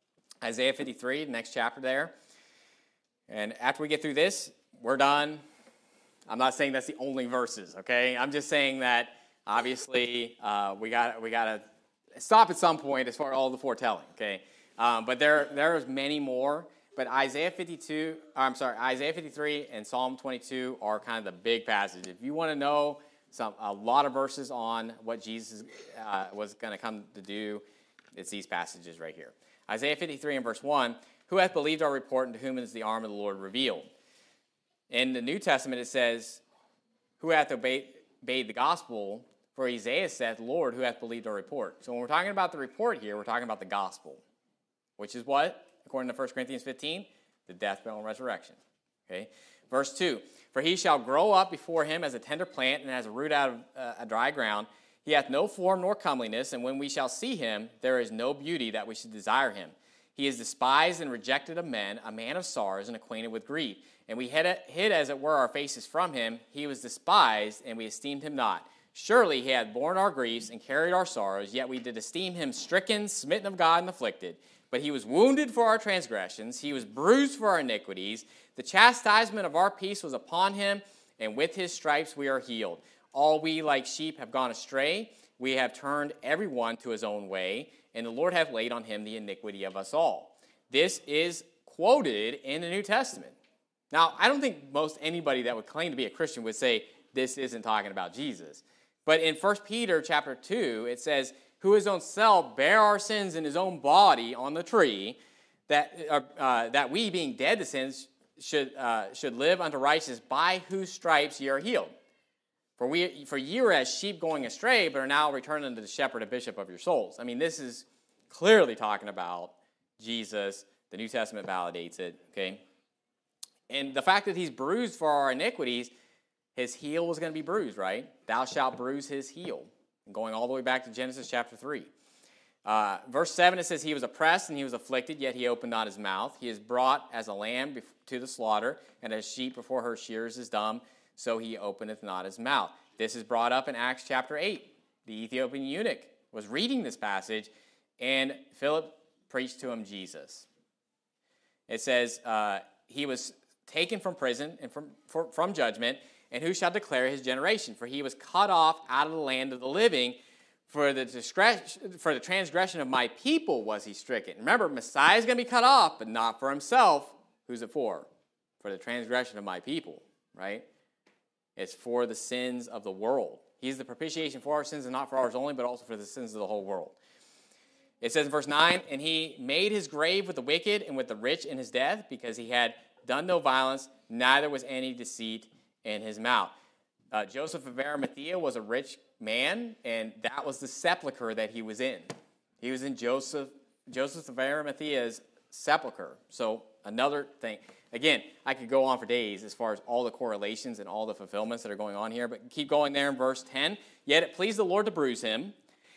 Speaker 2: the next chapter there. And after we get through this, we're done. I'm not saying that's the only verses, okay? I'm just saying that, obviously, we got to stop at some point as far as all the foretelling, okay? But there's many more. But Isaiah 53 and Psalm 22 are kind of the big passages. If you want to know a lot of verses on what Jesus was going to come to do, it's these passages right here. Isaiah 53 and verse 1, who hath believed our report, and to whom is the arm of the Lord revealed? In the New Testament, it says, who hath obeyed the gospel? For Isaiah saith, Lord, who hath believed our report? So when we're talking about the report here, we're talking about the gospel, which is what? According to 1 Corinthians 15, the death, burial, and resurrection. Okay? Verse 2, for he shall grow up before him as a tender plant and as a root out of a dry ground. He hath no form nor comeliness, and when we shall see him, there is no beauty that we should desire him. He is despised and rejected of men, a man of sorrows and acquainted with grief. And we hid as it were our faces from him. He was despised, and we esteemed him not. Surely he hath borne our griefs and carried our sorrows, yet we did esteem him stricken, smitten of God, and afflicted. But he was wounded for our transgressions, he was bruised for our iniquities. The chastisement of our peace was upon him, and with his stripes we are healed. All we like sheep have gone astray. We have turned every one to his own way, and the Lord hath laid on him the iniquity of us all. This is quoted in the New Testament. Now, I don't think most anybody that would claim to be a Christian would say this isn't talking about Jesus. But in 1 Peter chapter 2, it says, who his own self bare our sins in his own body on the tree, that we, being dead to sins, should live unto righteousness, by whose stripes ye are healed. For ye were as sheep going astray, but are now returned unto the shepherd and bishop of your souls. I mean, this is clearly talking about Jesus. The New Testament validates it, okay? And the fact that he's bruised for our iniquities, his heel was going to be bruised, right? Thou shalt bruise his heel. Going all the way back to Genesis chapter 3. Verse 7, it says, he was oppressed and he was afflicted, yet he opened not his mouth. He is brought as a lamb to the slaughter, and as sheep before her shearers is dumb, so he openeth not his mouth. This is brought up in Acts chapter 8. The Ethiopian eunuch was reading this passage, and Philip preached to him Jesus. It says, he was taken from prison and from judgment, and who shall declare his generation? For he was cut off out of the land of the living. For the transgression of my people was he stricken. Remember, Messiah is going to be cut off, but not for himself. Who's it for? For the transgression of my people, right? It's for the sins of the world. He's the propitiation for our sins, and not for ours only, but also for the sins of the whole world. It says in verse 9, and he made his grave with the wicked and with the rich in his death, because he had done no violence, neither was any deceit in his mouth. Joseph of Arimathea was a rich man, and that was the sepulcher that he was in. He was in Joseph of Arimathea's sepulcher. So another thing. Again, I could go on for days as far as all the correlations and all the fulfillments that are going on here, but keep going there in verse 10. Yet it pleased the Lord to bruise him.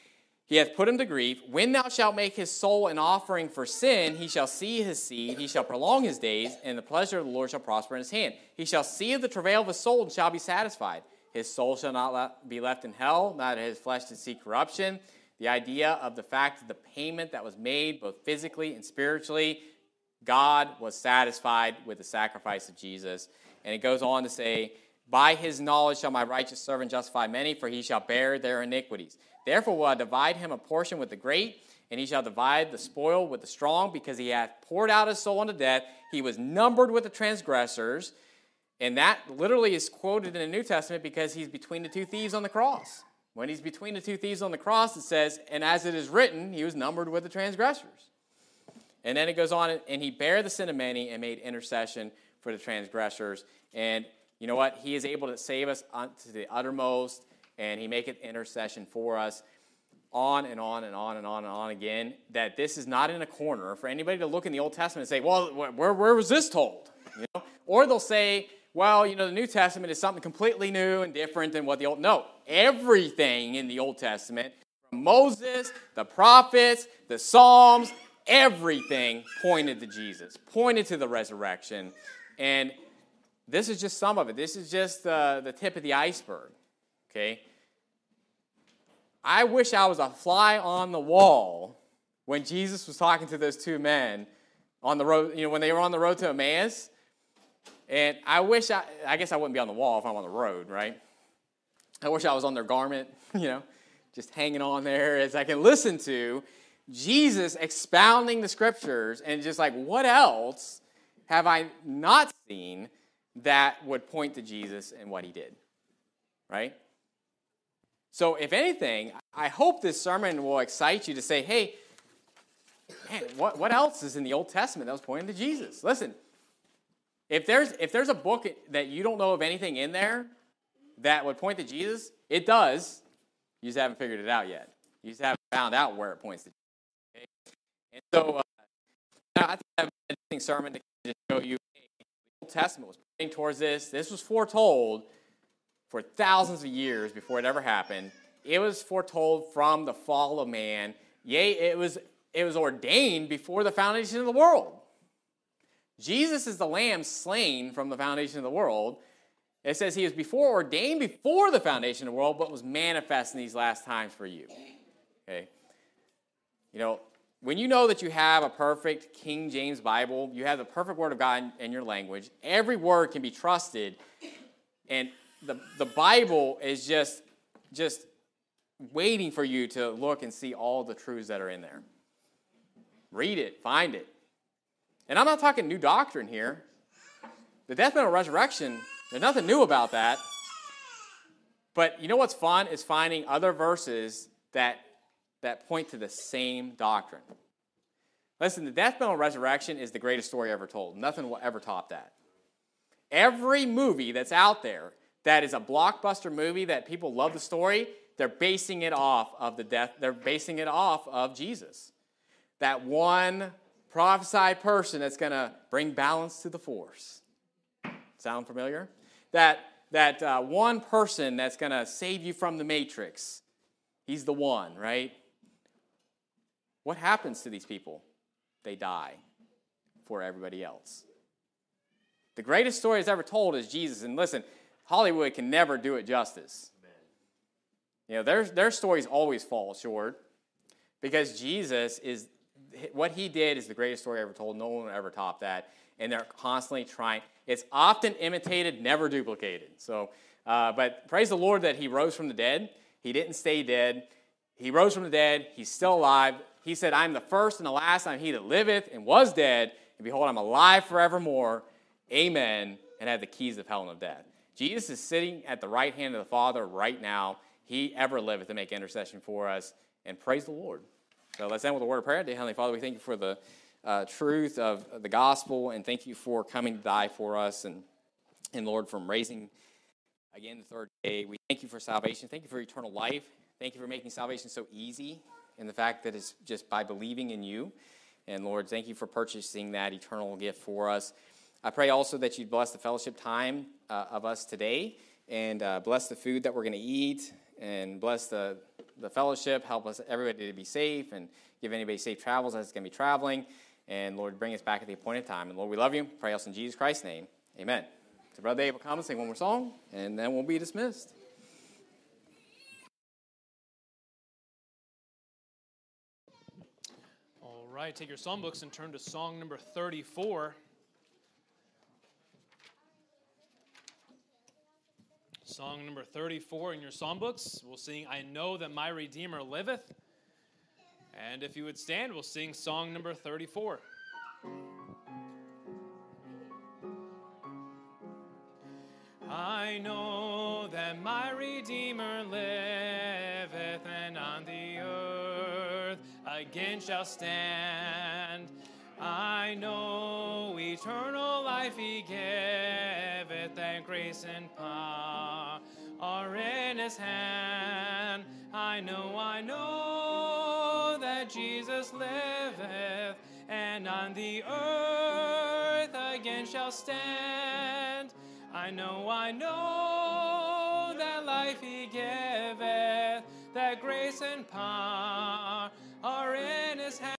Speaker 2: He hath put him to grief. When thou shalt make his soul an offering for sin, he shall see his seed, he shall prolong his days, and the pleasure of the Lord shall prosper in his hand. He shall see of the travail of his soul and shall be satisfied. His soul shall not be left in hell, neither his flesh to see corruption. The idea of the fact that the payment that was made, both physically and spiritually, God was satisfied with the sacrifice of Jesus. And it goes on to say, by his knowledge shall my righteous servant justify many, for he shall bear their iniquities. Therefore will I divide him a portion with the great, and he shall divide the spoil with the strong, because he hath poured out his soul unto death. He was numbered with the transgressors. And that literally is quoted in the New Testament because he's between the two thieves on the cross. When he's between the two thieves on the cross, it says, and as it is written, he was numbered with the transgressors. And then it goes on, and he bare the sin of many and made intercession for the transgressors. And you know what? He is able to save us to the uttermost, and he maketh intercession for us, on and on and on and on and on again, that this is not in a corner for anybody to look in the Old Testament and say, well, where was this told? You know? Or they'll say, well, you know, the New Testament is something completely new and different than what the Old... No, everything in the Old Testament, from Moses, the prophets, the Psalms, everything pointed to Jesus, pointed to the resurrection. And this is just some of it. This is just the tip of the iceberg, okay? I wish I was a fly on the wall when Jesus was talking to those two men on the road, you know, when they were on the road to Emmaus. And I wish I guess I wouldn't be on the wall if I'm on the road, right? I wish I was on their garment, you know, just hanging on there as I can listen to Jesus expounding the scriptures and just like, what else have I not seen that would point to Jesus and what he did, right? So if anything, I hope this sermon will excite you to say, hey, man, what else is in the Old Testament that was pointing to Jesus? Listen, if there's a book that you don't know of anything in there that would point to Jesus, it does. You just haven't figured it out yet. You just haven't found out where it points to Jesus. Okay? And so I think I have an interesting sermon to just show you the Old Testament was pointing towards this. This was foretold for thousands of years before it ever happened. It was foretold from the fall of man. Yea, it was ordained before the foundation of the world. Jesus is the lamb slain from the foundation of the world. It says he was ordained before the foundation of the world, but was manifest in these last times for you. Okay? You know, when you know that you have a perfect King James Bible, you have the perfect Word of God in your language, every word can be trusted, and the Bible is just waiting for you to look and see all the truths that are in there. Read it, find it. And I'm not talking new doctrine here. The death, burial, and resurrection, there's nothing new about that. But you know what's fun is finding other verses that point to the same doctrine. Listen, the death, burial, and resurrection is the greatest story ever told. Nothing will ever top that. Every movie that's out there that is a blockbuster movie that people love the story, they're basing it off of the death. They're basing it off of Jesus. That one prophesied person that's going to bring balance to the force. Sound familiar? That one person that's going to save you from the matrix. He's the one, right? what happens to these people? They die for everybody else. The greatest story that's ever told is Jesus. And listen, Hollywood can never do it justice. You know, their stories always fall short because Jesus is, what he did is the greatest story ever told. No one will ever top that. And they're constantly trying. It's often imitated, never duplicated. So, but praise the Lord that he rose from the dead. He didn't stay dead. He rose from the dead. He's still alive. He said, I'm the first and the last. I'm he that liveth and was dead. And behold, I'm alive forevermore. Amen. And have the keys of hell and of death. Jesus is sitting at the right hand of the Father right now. He ever liveth to make intercession for us. And praise the Lord. So let's end with a word of prayer. Dear Heavenly Father, we thank you for the truth of the gospel. And thank you for coming to die for us. And Lord, from raising again the third day. We thank you for salvation. Thank you for eternal life. Thank you for making salvation so easy. And the fact that it's just by believing in you. And Lord, thank you for purchasing that eternal gift for us. I pray also that you'd bless the fellowship time of us today. And bless the food that we're going to eat. And bless the fellowship. Help us, everybody, to be safe. And give anybody safe travels as it's going to be traveling. And Lord, bring us back at the appointed time. And Lord, we love you. Pray else in Jesus Christ's name. Amen. So Brother Dave will come and sing one more song. And then we'll be dismissed.
Speaker 1: All right, take your songbooks and turn to song number 34. Song number 34 in your songbooks. We'll sing, I Know That My Redeemer Liveth. And if you would stand, we'll sing song number 34. I know that my Redeemer liveth, and on the earth again shall stand. I know eternal life he giveth, and grace and power are in his hand. I know that Jesus liveth, and on the earth again shall stand. I know that life he giveth, that grace and power are in his hand.